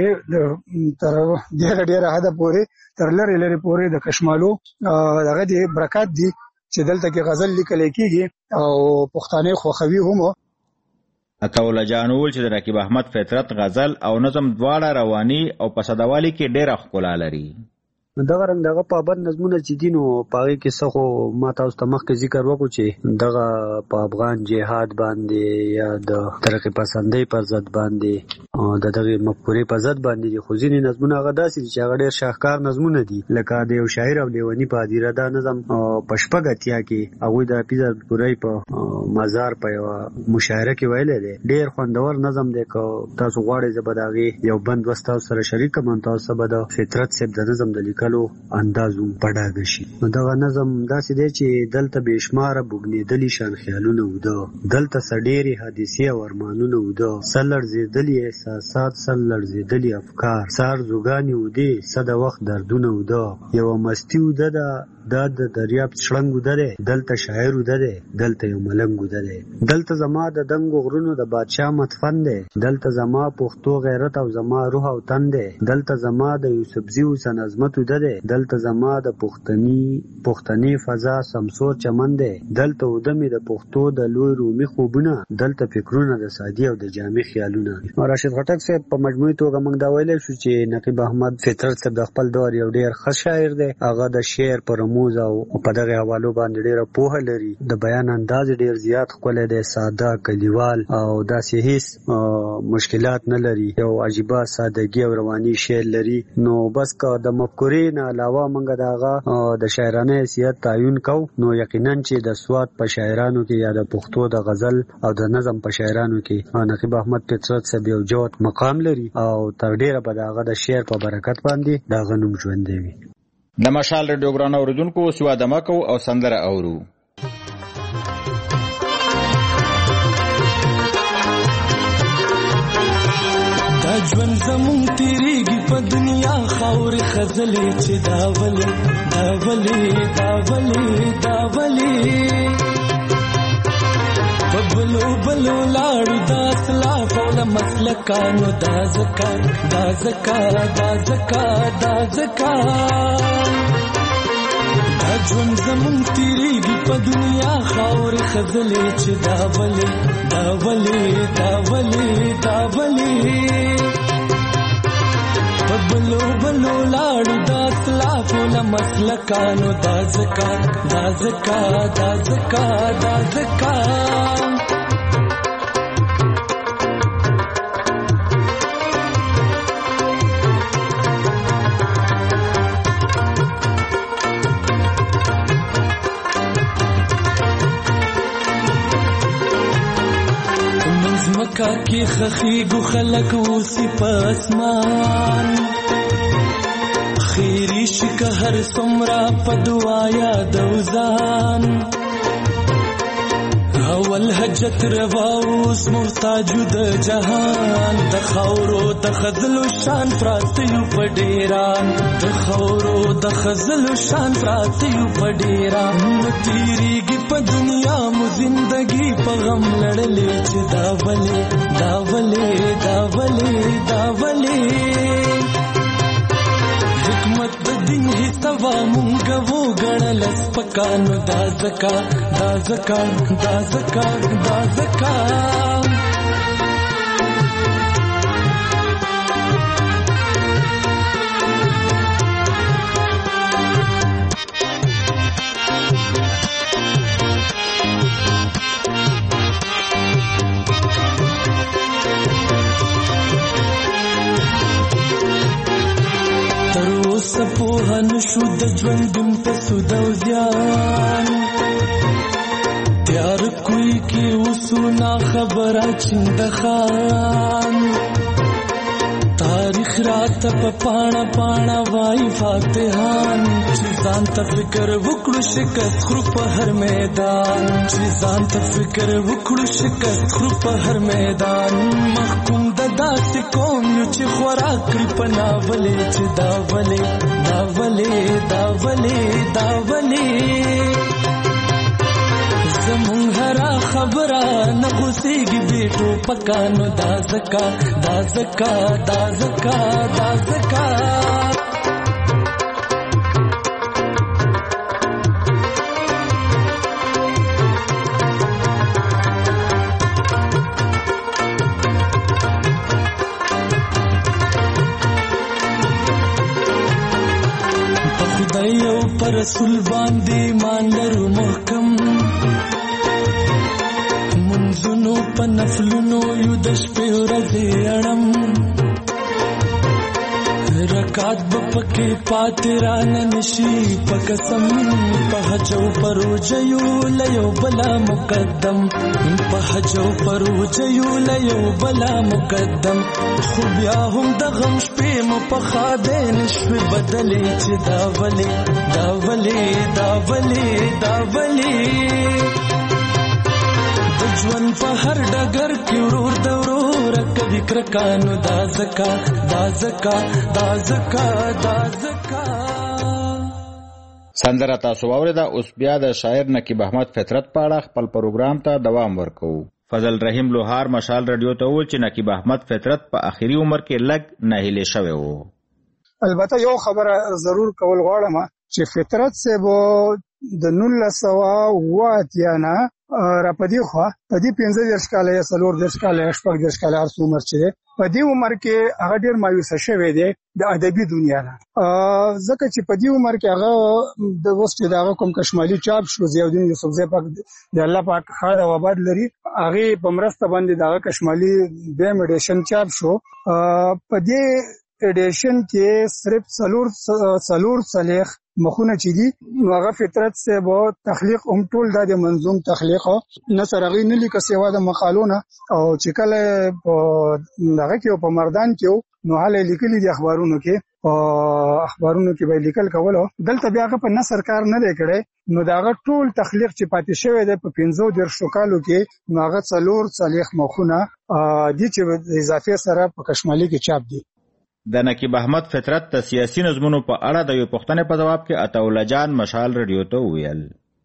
تر ډیره حد پورې تر لری پورې د کشمالو دغه دی برکات دي چې دلته کې غزل لیکل کیږي او پښتانه خوخوي هم
عطاءالله جان وویل چې د رقیب احمد فطرت غزل او نظم دواړه رواني او په سادهوالي کې ډېره ښکلا لري.
دغه رنګ دغه پابند نظمونه چې دي نو پاغي کې څه خو ما تاسو ته مخکې ذکر وکړو چې دغه په افغان جهاد باندې یا د ترقی پسندۍ پر ضد باندې او دغه مفکورې پر ضد باندې خو ځینې نظمونه هغه داسې چې هغه ډېر شاهکار نظمونه دي لکه د یو شاعر او لیونی په ادیره دا نظم په شپږتیا کې هغه د پیزا پورای په مزار په یو مشاعره کې ویل دي ډېر خوندور نظم دی کو تاسو غواړئ زبداغي یو بند وستاو سره شریک کوم تاسو به د فطرت صاحب د نظم د کلو اندازو پډاګ شي. دغه نظم داسې دی چې دلته بشماره بوګنیدلی شان خیالونه وده دلته سډيري حادثه او ارمانونه وده سلړ زیدلی احساسات سلړ زیدلی افکار سار زوګانی ودی صد وخت دردونه وده یو مستی وده د دریاب شړنګ وده دلته شاعر وده دلته یو ملنګ وده دلته زما د دنګ غرونو د بادشاہ متفن دی دلته زما پښتو غیرت او زما روح او تن دی دلته زما د یوسفزیو سنظمت وده دلته زما د پښتني فضا سمسور چمن دی دلته ودمې د پښتو د لوی رومي خوبونه دلته فکرونه د سادي او د جامع خیالونه. راشد غټک صاحب په مجموعي توګه موږ دا ویلی شو چې نقیب احمد فطرت صاحب د خپل دور یو ډیر ښه شاعر دی هغه د شعر پر رموز او په دغه حوالو باندې ډیره پوهه لري د بیان انداز ډیر زیات ښکلی دی ساده کلیوال او داسې هیڅ مشکلات نه لري یو عجیبه سادهګي او رواني شعر لري نو بس که د مفکورې نه علاوه موږ دغه د شاعرانه حیثیت تعین کو نو یقینا چې د سواد په شاعرانو کې یا د پښتو د غزل او د نظم په شاعرانو کې نقیب احمد فطرت صاحب یو جوت مقام لري او تر ډیره به دغه د شعر په برکت باندې دغه نوم ژوندی وي.
د مشال ریډیو ګران اوریدونکو سوا دمکو او سندره اورو
دا ژوند زمون تیریږي په دنیا خاورې خزلې چې دا ولې په بلو لاړو دا اسلاف او له مسلکانو دا زکات دا ژوند زمون تیریږي په دنیا خاورې خزلې چې دا ولې بلو لاړو دا اسلافو له مسلکانو دا زکات مزمکا کی خخیگو خلق اوسی پاسمان خیری شکه هر سمرا پدوایا دوزان اول حجت رواوس محتاجو د جهان د خاورو د خزلو شان پراتیو پډیران د خاورو د خزلو شان پراتیو پډیران تیریږي په دنیا مو زندگی په غم لړلې چې دا ولې حکمت د دین حسابا مونږ وو غړل سپکانو دا زکا سپوهن شو د ژوندون په سوداو زیان تیار کوئی کی وسونا خبره چند خان تا تاریخ راته په پاڼه پاڼه وای فاتحان چې ځان ته فکر وکړو شکست خرو په هر میدان چې ځان ته فکر وکړو شکست خرو په هر میدان محکوم د داسې قوم یو چې خوراک کړي په ناولې چې دا ولې دا ولې دا ولې دا ولې زمون هرا خبره نه غوسیږي بیٹو پکانو دا زکا دا زکا دا زکا دا زکا په خدای او پر رسول باندې مان لرو محکم منځونو په نفلونو یو د شپې ورځې اړم رکعت به پکې پاتې رانه نشي په قسم په حج او په روژه یو له یو بلا مقدم په حج او په روژه یو له یو بلا مقدم خو بیا هم د غم شپې مو په خادې نشوې بدلې چې دا ولې دا ولې دا ولې دا ولې ژوند په هر ډګر کې ورور د ورور کوي کرکانو دا زکا دا زکا دا زکا دا زکا
سندره تاسو واورېده. اوس بیا د شاعر نقیب احمد فطرت په اړه خپل پروګرام ته دوام ورکوو. فضل رحیم لوهار مشال رادیو ته وویل چې نقیب احمد فطرت په آخري عمر کې لږ ناهیلی شوی و.
البته یو خبره ضرور کول غواړم چې فطرت صاحب د 1980 نه را پدې خو پدې 15 کاله یا 14 کاله یا 14 کاله ارس عمر چې پدې عمر کې هغه ډیر مایوس شوی دی د ادبي دنیا نه ځکه چې پدې عمر کې هغه د وسته دغه کوم کشمالي چاپ شو زیاودین یوسفزی پاک د الله پاک خیر او آباد لري هغه په مرسته باندې دغه کشمالي د میډیشن چاپ شو پدې ایډیشن کې صرف سلور صالح مخونه چې دي هغه فطرت سے به تخلیق هم ټول د منظوم تخلیق نه سرغی نه لیکه سیوا د مقالونه او چې کله دغه کې په مردان کې نو حاله لیکلي دي اخبارونو کې به لیکل کوله دلته بیا په نثر کار نه کړي نو دغه ټول تخلیق چې پاتې شوی دی په 15 کالو کې نو هغه څلور صالح مخونه دي چې اضافه سره په کشمالي کې چاپ دي.
د نقیب احمد فطرت د سیاسي نظمونو په اړه د یو پوښتنې په جواب کې عطاالله جان مشال رادیو ته ویل.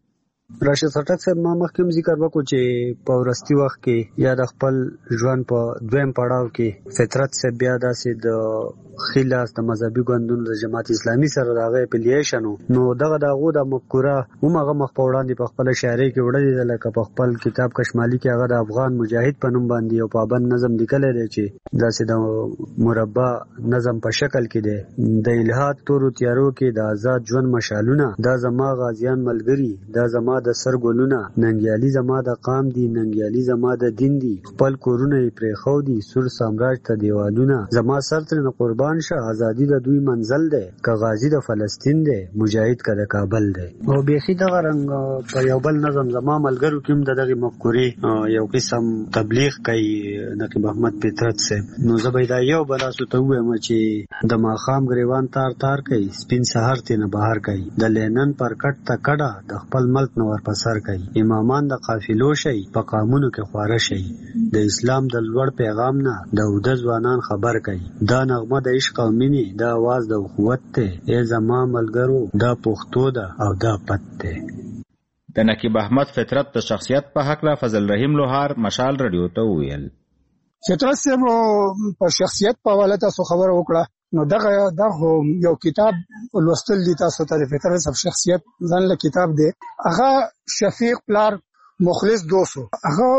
راشد خټک صاحب ما مخکې ذکر وکړو چې په ورستي وخت کې یا د خپل ژوند په دویم پړاو کې فطرت صاحب بیا داسې د خلاص د مذهبي ګوندونو د جماعت اسلامي سره دغه اپلیشن نو دغه د مفکوره همغه مخ په وړاندې په خپل شاعري کې وړلې لکه په خپل کتاب کشمالي کې هغه د افغان مجاهد په نوم باندې او پابند نظم لیکلی دی چې داسې د مربع نظم په شکل کې دی د الهاد تورو تیارو کې د آزاد ژوند مشالونه دا زما غازیان ملګري دا زما د سر ګلونه ننګیالي زما د قام دي ننګیالي زما د دین دي خپل کورونه یې پرېښو دي سور سامراج ته دیوالونه زما سر ترې قربان شه ازادي د دوی منزل دی که غازی د فلسطین دی مجاهد که د کابل دی او بیخي دغه رنګ په یو بل نظم زما ملګرو کې هم دغه مفکورې یو قسم تبلیغ کوي نقیب احمد فطرت صاحب نو زه به دا یو بلاسو ته ووایم چې د ماښام ګریوان تار تار کوي سپین سهار تېنه بهر کوي د لینن پر کټ ته کډه د خپل ملک نه ورپسر کوي امامان د قافلو شي په قامونو کې خواره شي د اسلام د لوړ پیغام نه د اوده ځوانان خبر کوي دا نغمه د عشق او مینې دا आवाज د اخوت ته ای زما ملګرو دا پښتو ده او دا پت ده.
د نقیب احمد فطرت د شخصیت په هکله فضل رحیم لوهار مشال رادیو ته ویل.
فطرت صاحب په شخصیت په حواله تاسو خبر وکړه نو دغه یو کتاب لوستل دي تاسو ته فطرت صاحب شخصیت ځان له کتاب دی هغه شفیق پلار مخلص دوستو هغه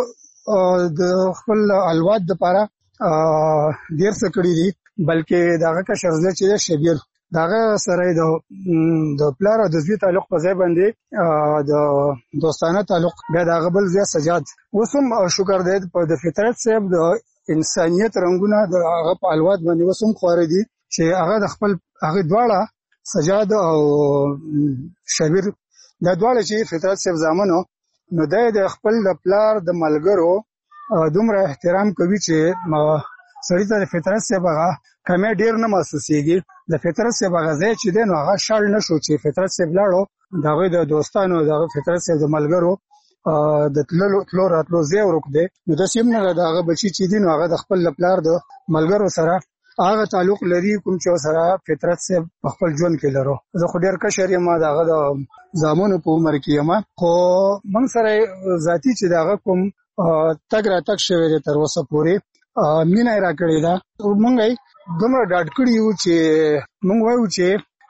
د خپل الواد لپاره ډیر څه کړی دي بلکې داغه کا شرزه چې شبیر داغه سره د پلار او د زوی تعلق په ځای باندې د دوستانه تعلق بیا داغه بل ځای سجاد وسم شکر دې په د فطرت صاحب د انسانيت رنگونه د هغه په الواد باندې وسم خواره دي چې هغه د خپل هغه دواړه سجاد او شبیر دا دواړه چې فطرت صاحب زامنو نو د خپل پلار د ملګرو دومره احترام کوي چې سړی ته فطرت صاحب هغه کمې ډیر نه محسوسيږي. د فطرت صاحب غزې چې دین هغه شړ نشو چې فطرت صاحب لاړو دغه د دوستانو د فطرت صاحب د ملګرو د تلو راتلو زیو روک دی. نو د سیم نه دغه بچی چې دین هغه د خپل لپلار د ملګرو سره هغه تعلق لري کوم چې سره فطرت صاحب خپل ژوند کې لرو. زه خو ډیر کشر یم دغه د زامونو په عمر کې یم خو من سره ذاتی چې دغه کوم تګ را تک شوی دی تر اوسه پورې مینه را کړې ده. مونږ دومره ډاډ کړی یو چې مونږ وایو چې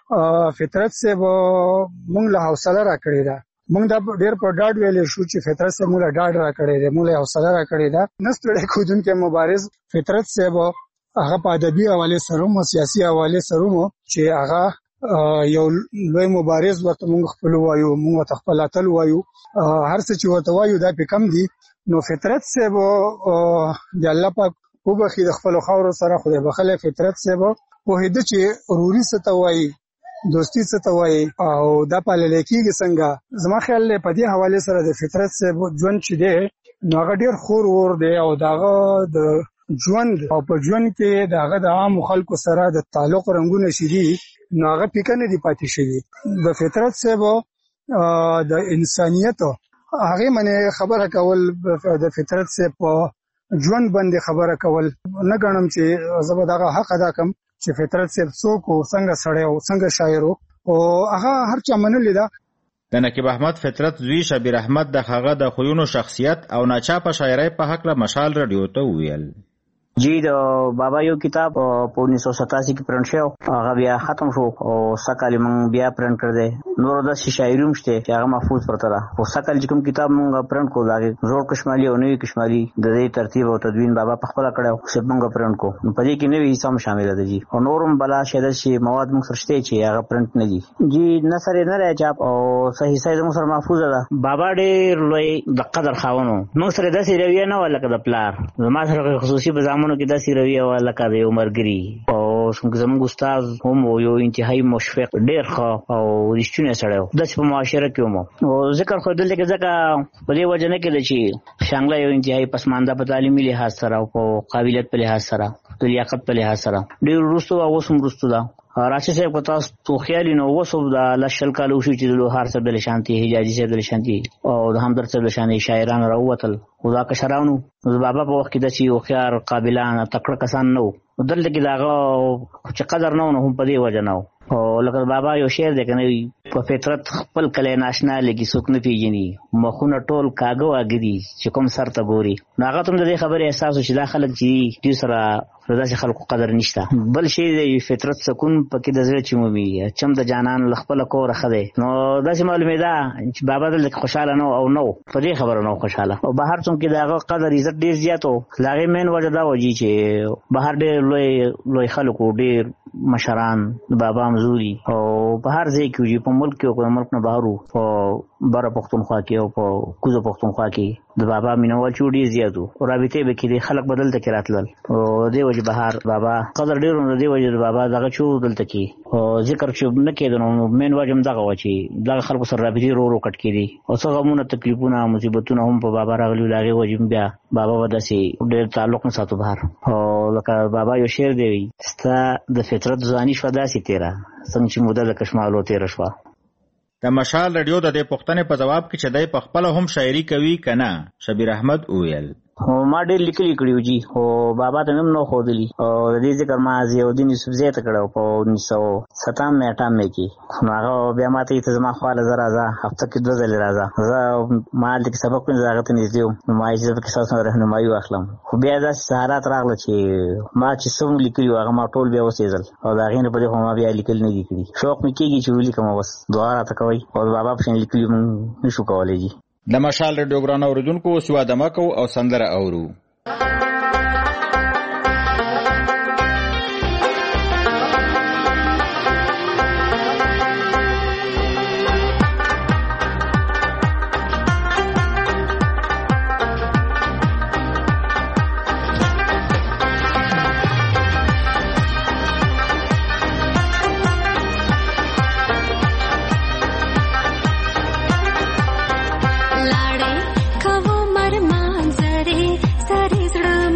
فطرت صاحب مونږ له حوصله را کړې ده. مونږ دا ډېر په ډاډ ویلې شو چې فطرت صاحب مونږ له ډاډ را کړې ده، مونږ له حوصله را کړې ده. نستړی کودونکو مبارز فطرت صاحب هغه په ادبي حواله سره او سیاسي حواله سره چې هغه یو لوی مبارز ورته مونږ خپل وایو، مونږ ته خپل اتل وایو، هر څه چې ورته وایو دا په کم دي. نو فطرت صاحب د الله پاک په بخي د خپل خاور سره خدای بخله فطرت صاحب په هدا چې وروري ستوي دوستی ستوي او دا په لیکيږي څنګه. زما خیال له پدې حواله سره د فطرت صاحب ژوند چې دی نو هغه ډیر خور ور دی او داغه د ژوند او په ژوند کې داغه د عام خلکو سره د تعلق رنگونه شدي نو هغه پکنه دی پاتې شي. د فطرت صاحب د انسانيت هغه منه خبره کول د فطرت صاحب ژوند باندې خبره کول نه غنم چې زبر دغه حق ادا کوم چې فطرت صاحب څوک او څنګه سړی او څنګه شاعر او هغه هر چا منل دا.
د نقیب احمد فطرت زوی شبیر احمد د هغه د خویونو شخصیت او ناچاپه شاعرۍ په حق له مشال رادیو ته ویل.
جی د بابا یو کتاب په 1987 کې پرنټ شو، هغه بیا ختم شو او سکهال مونږ بیا پرنټ کړ دې. نور د شاعري مشته چې هغه محفوظ پرته ده. او سکهال چې کوم کتاب مونږ پرنټ کو دا زوړ کشمالي او نوې کشمالي د دې ترتیب او تدوین بابا په خپل کړو چې مونږ پرنټ کو. په دې کې نوې حصہ شامل ده جی او نورم بلا شاید شي مواد مونږ سرشته چې هغه پرنټ نه دي جی نثر نه راځي چاپ او صحیح صحیح مونږ سره محفوظ ده. بابا ډېر لوی د قدر خاونو مونږ سره داسې رویه نه ولکه د پلار زما سره خصوصي بزامونو کې داسې رویه لکه د عمرګری او زموږ استاد هم یو انتهایی مشفق ډېر ښه او رښتینی سړی و. داسې په معاشره کې وم او ذکر خو دلته کې ځکه په دې وجه نه کېده چې شانګله یو انتهایی پسمانده په تعلیمي لحاظ سره او په قابلیت په لحاظ سره په لیاقت په لحاظ سره ډېر وروسته او اوس هم وروسته ده. راشد صاحب کو تاسو تو خیال نو وسو د لشل کالو شو چې د لوهار صاحب د شانتي حجازي صاحب د شانتي او د همدرد صاحب د شانتي شاعران راوتل خدا کا شراونو بابا په وخت کې د سی او خيار قابلان تکړه کسان نو دلته کې داغه چې قدر نه هم په دې وجه نه او لکه بابا یو شعر دی کنه په فطرت خپل کله ناشنا لګي څوک نه پیژني مخونه ټول کاغو اګدي چې کوم سر ته ګوري ناغه تم د خبره احساس چې دا خلک چې دې سره داسې خلکو قدر نشته. بل شی دی فطرت سکون پکې د زړه چمومي چم د جانان لخپل کور خده نو داسې معلومه ده چې بابا د خوشاله نو او نو په دې خبره نو خوشاله او بهر څوم کې داغه قدر عزت ډیر زیاتو لاغه مین وجه دا وږي چې بهر ډیر لوی خلکو ډیر مشران بابا مزوري او بهر ځای کې په ملک کې او ملک نه بهرو او بره پښتونخوا کې او په کوزه پښتونخوا کې د بابا مینوال چوډي زیاتو او رابطه به کې خلک بدل تک راتلل او دې وجه بهر بابا قدر ډیر نو دې وجه بابا دغه چو دلته کې او ذکر چې نه کېدنو مین وجه دغه وچی دغه خلکو سره رابطه رو کټ کېدي او څنګه مونږ تکلیفونه مصیبتونه هم په بابا راغلي لاغه وجه بیا بابا وداسي ډیر تعلق نه ساتو بهر او لکه بابا یو شعر دی ستا د فطرت ځواني شو داسي تیرا څنګه چې موده د کشمالو تیر شو.
د مشال رادیو د دې پوښتنې په جواب کې چې دای په خپل هم شاعري کوي کنه شبیر احمد وویل
ما ډېر لیکلي کړیو جی او بابا ته هم نو خودلی او د دې ذکر ما زیودین یوسف زیات کړو په 1997 کې نو هغه بیا ماته ته زما خواله زرا هفته کې 2 ځله راځه زه ما د سبق په ځای ته نږدې نو ما یې په کیسه سره راهنمایي واخلم خو بیا د سهارات راغله چې ما چې څوم لیکلي هغه ما ټول بیا وسېزل او دا غینه په دې ما بیا لیکل نه دي کړی شوق مې کېږي چې ولیکم بس دعا راته کوي او بابا په لیکلي نشو کولای جی.
د مشال رادیو ګران اوریدونکو سوا دمه کو او سندره اورو
लाड़े कवो मर मांजरे सरे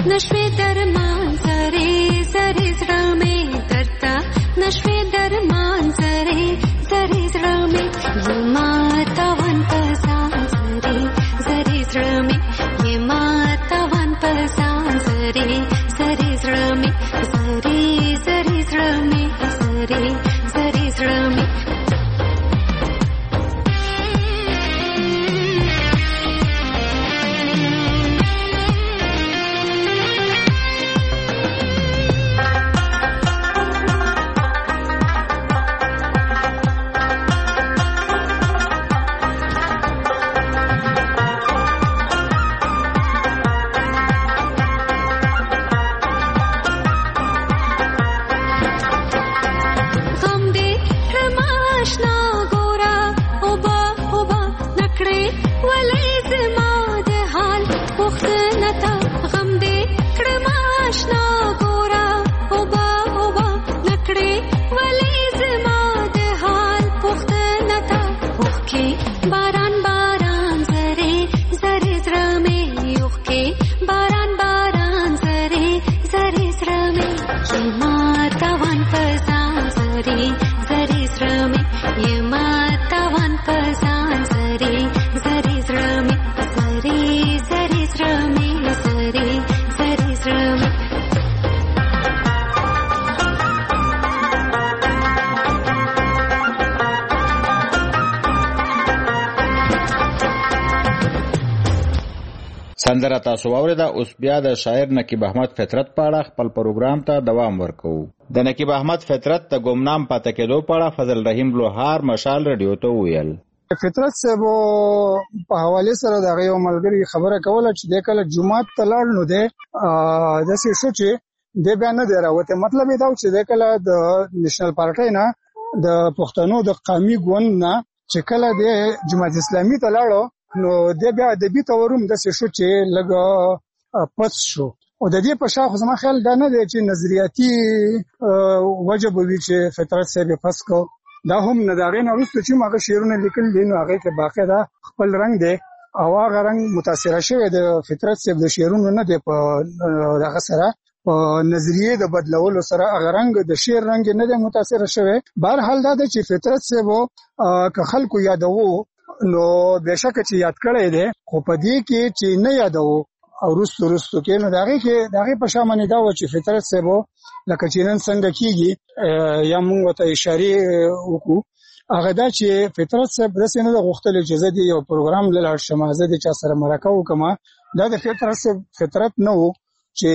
نشوي درمان سره سره زړه مې درته نشوي درمان سره سره زړه مې یما تاوان پسان سره سره زړه مې یما تاوان پسان سره سره زړه مې سره سره زړه مې سره سره زړه مې
سندره تاسو واوریده. اوس بیا د شاعر نقیب احمد فطرت په اړه خپل پروګرام ته دوام ورکوو. د نقیب احمد فطرت د ګمنام پاتې کېدو په اړه فضل رحیم لوهار مشال رادیو ته وویل.
فطرت صاحب په حواله سره د یو ملګری خبره کوله چې د کله جمعه ته لاړ نو ده د څه شو چې د بیان نه دراوته. مطلب دا چې د کله د نېشنل پارټي نه د پښتنو د قومي ګوند نه چې کله د جماعت اسلامي ته لاړو نو د بیا ادبي تورم د څه شو چې لګ پس شو. او د دې په شاخ زما خیال دا نه دی چې نظریاتي وجب وي چې فطرت صاحب پس کو. دا هم نه داغې نه وروسته چې ماغه شعرونه لیکل دي نو هغه کې باقاعده خپل رنگ دی او هغه رنگ متاثر شوی د فطرت صاحب د شعرونو نه دی په دغه سره په نظریه د بدلولو سره هغه رنگ د شعر رنگ نه دی متاثر شوی. بهر حال دا چې فطرت صاحب که خلکو یادوو نو بهشکه چې یاد کړی دی خو په دې کې چې نه یادوو او رستو کې نو داغه په شامل دا و چې فطرت صاحب لکه چې نن څنګه کیږي یا موږ ته اشاره وکړو هغه دا چې فطرت صاحب رسنه د غوښتل اجازه دی یو پروګرام لاله شمازه دي چې سره مرکه وکما. دا د فطرت صاحب فطرت نه و چې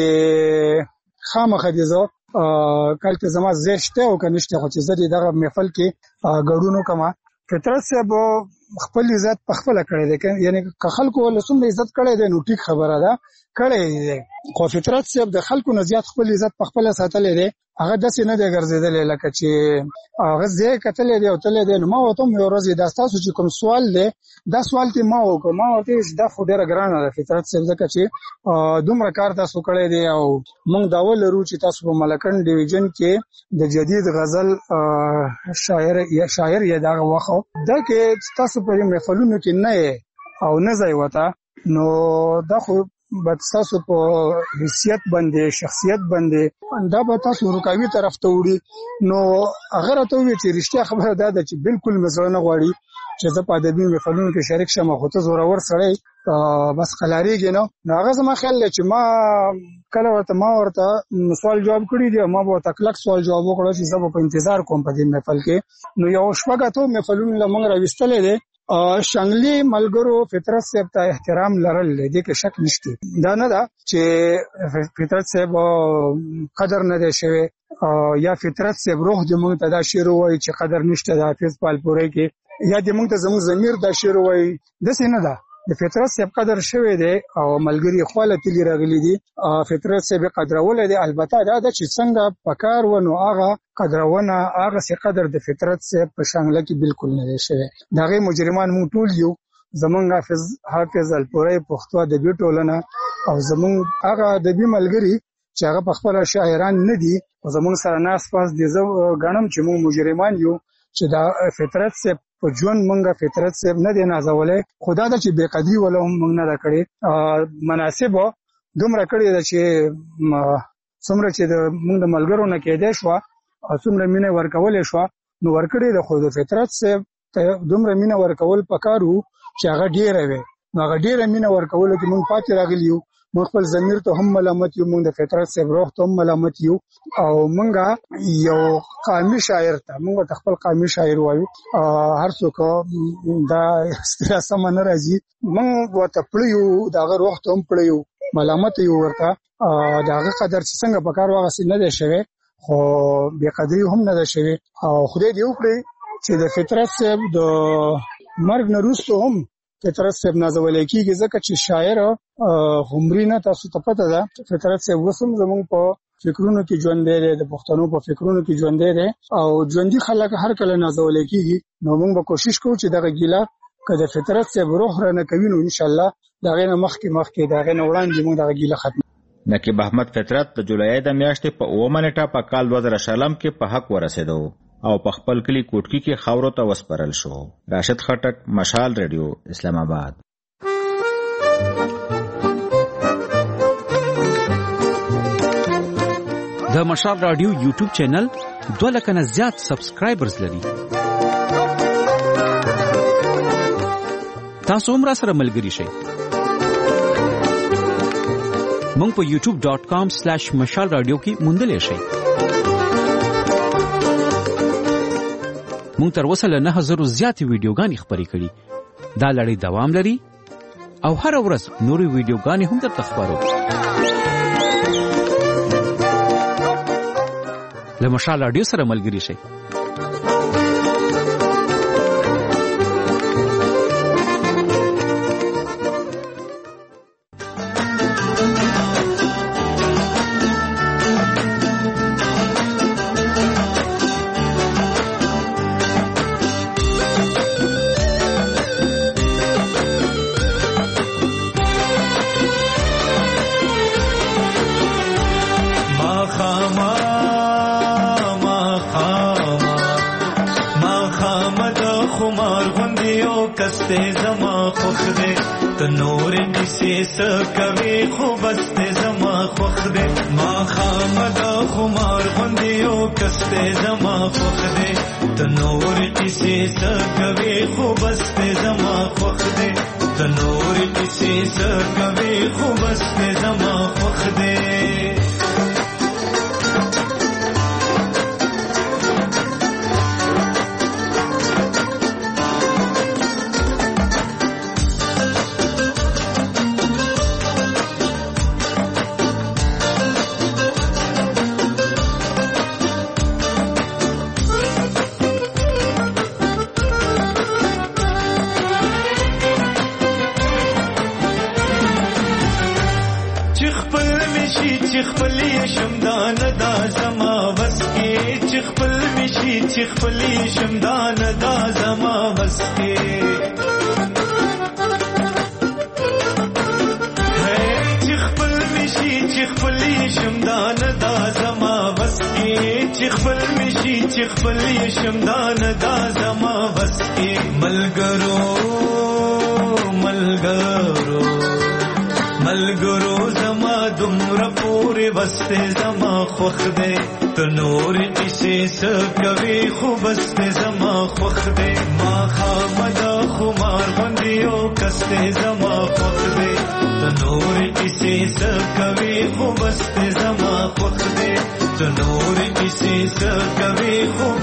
خامخا دي زه کله زما زشته او کنيشته خو چې زه دغه محفل کې ګډونو کما. فطرت صاحب خپل عزت په خپل کړی دی یعنی که خلکو له څومره عزت کړی دی نو ټیک خبره ده کړی دی خو فطرت صاحب د خلکو نه زیات خپل عزت په خپل ساتلی دی. هغه داسې نه دی ګرځېدلی لکه چې هغه ځای کتلی دی او تللی دی. نو ما ورته هم یو ورځ دا ستاسو چې کوم سوال دی دا سوال ته ما وکړ ما ورته دا خو ډېره ګرانه ده فطرت صاحب ځکه چې دومره کار تاسو کړی دی او موږ دا ولرو چې تاسو په ملکن ډیویژن کې د جدید غزل شاعر یې دا وخت دا کې تاسو په محفلونو کې نه او نه ځای وته نو دا خو بد تاسو په حیثیت باندې شخصیت باندې دا به تاسو رکاوي طرف ته وړي. نو هغه راته وی چې رښتیا خبره ده چې بالکل مثلا نه غواړي چې زه په ادبي محفلونو کې شریک شم خو ته زورور سړی بس خلاریږي. نو هغه زما خیال چې ما کله ورته سوال جواب کړی دی ما به تکلک سوال جواب وکړ چې زه په انتظار کوم په دې محفل کې. نو یو شپږه ته محفلونه لمغه راوستلې دي شانګلی ملګرو فطرت صاحب ته احترام لرل دي کې شک نشته. دا نه ده چې فطرت صاحب قدر نه دی شوی یا فطرت صاحب روح د موږ ته دا شعر وایي چې قدر نشته د حافظ پالپورې کې یا د موږ ته زموږ ضمیر دا شعر وایي داسې نه ده. د فطرت صاحب قدر شوی دی او ملګری خپل تلی راغلي دي فطرت صاحب قدرول دي. البته دا چې څنګه پکار ونو هغه قدرونه هغه سي قدر د فطرت صاحب په شانګله کې بالکل نه شوی. داغه مجرمان مو ټول یو زمونږ حافظ الپورې پښتو ادبي ټولنه او زمونږ هغه ادبي ملګری چې هغه په خپل شاعران نه دي زمونږ سره ناس پاس دي. زه غنم چې مو مجرمان یو چې دا فطرت صاحب په ژوند مونږه فطرت صاحب نه دی نازولې خدا دا چې بے قدری ولا مونږ نه کړی مناسب دومره کړی ده چې څومره چې موږ د ملګرو نه کېدای شو او څومره مینه ورکولې شو نو ورکړی د خو د فطرت صاحب ته دومره مینه ورکول پکارو چې هغه ډیره وي نو هغه ډیره مینه ورکول کې موږ پاتې راغلی یو موږ خپل ضمیر ته هم ملامت یو موږ د فطرت صاحب روح ته هم ملامت یو او موږ یو قومي شاعر ته موږ خپل قومي شاعر وایو هر څوک دا سم نه راځي موږ ورته پړیو دغه روح ته هم پړیو ملامت یو ورته دغه قدر چې څنګه په کار واغسي نه دی شوی خو بې قدري هم نه ده شوی او خدای دې وکړي چې د فطرت صاحب د مرګ نه وروسته هم فطرت صاحب نازولی کېږي ځکه چې شاعر عمري نه تاسو ته پته ده فطرت صاحب اوس هم زموږ په فکرونو کې ژوندی دی د پښتنو په فکرونو کې ژوندی دی او ژوندي خلک هر کله نازولی کېږي نو موږ به کوشش کوو چې دغه ګیله که د فطرت صاحب روح رانه کوي نو انشاءالله د هغې نه مخکې د هغې نه وړاندې موږ دغه ګیله ختم
نقیب احمد فطرت د جولای د میاشتې په 9 نیټه په کال 2000 کې په حق ورسېدو او په خپل کلی کوټکی کې خاورو ته وسپارل شو. راشد خټک، مشال ریډیو، اسلام آباد.
د مشال رادیو یوټیوب چینل 2 لک نه زیات سبسکرایبرز لري. تاسو هم را سره ملګری شئ. مونږ په youtube.com/mashalradio کې موندلې شئ. مونږ تر اوسه له 9000 زیاتې ویډیوګانې خپرې کړي. دا لړۍ دوام لري او هر ورځ نورې ویډیوګانې هم درته خپرو. له مشال رادیو سره ملګری شئ.
کستے زما خوخ دے تو نور کسی سکوی خوبستے زما خوخ دے ما خامدا خمار بندیو کستے زما خوخ دے تو نور کسی سکوی خوبستے زما خوخ دے تو نور کسی سکوی خوبستے زما خوخ دے خپلی شمدان دا زما بس کې ہے چې خپل مشي چې خپلی شمدان دا زما بس کې چې خپل مشي چې خپلی شمدان دا زما بس کې ملګرو ملګرو ملګرو زما دومره پورې بسته زما خوښ دی تو نور کسی سکوی خوبسته زما خوښ دی ما خامدا خمار بندیو کسته زما خوښ دی تو نور کسی سکوی خوبسته زما خوښ دی تو نور کسی سکوی خوب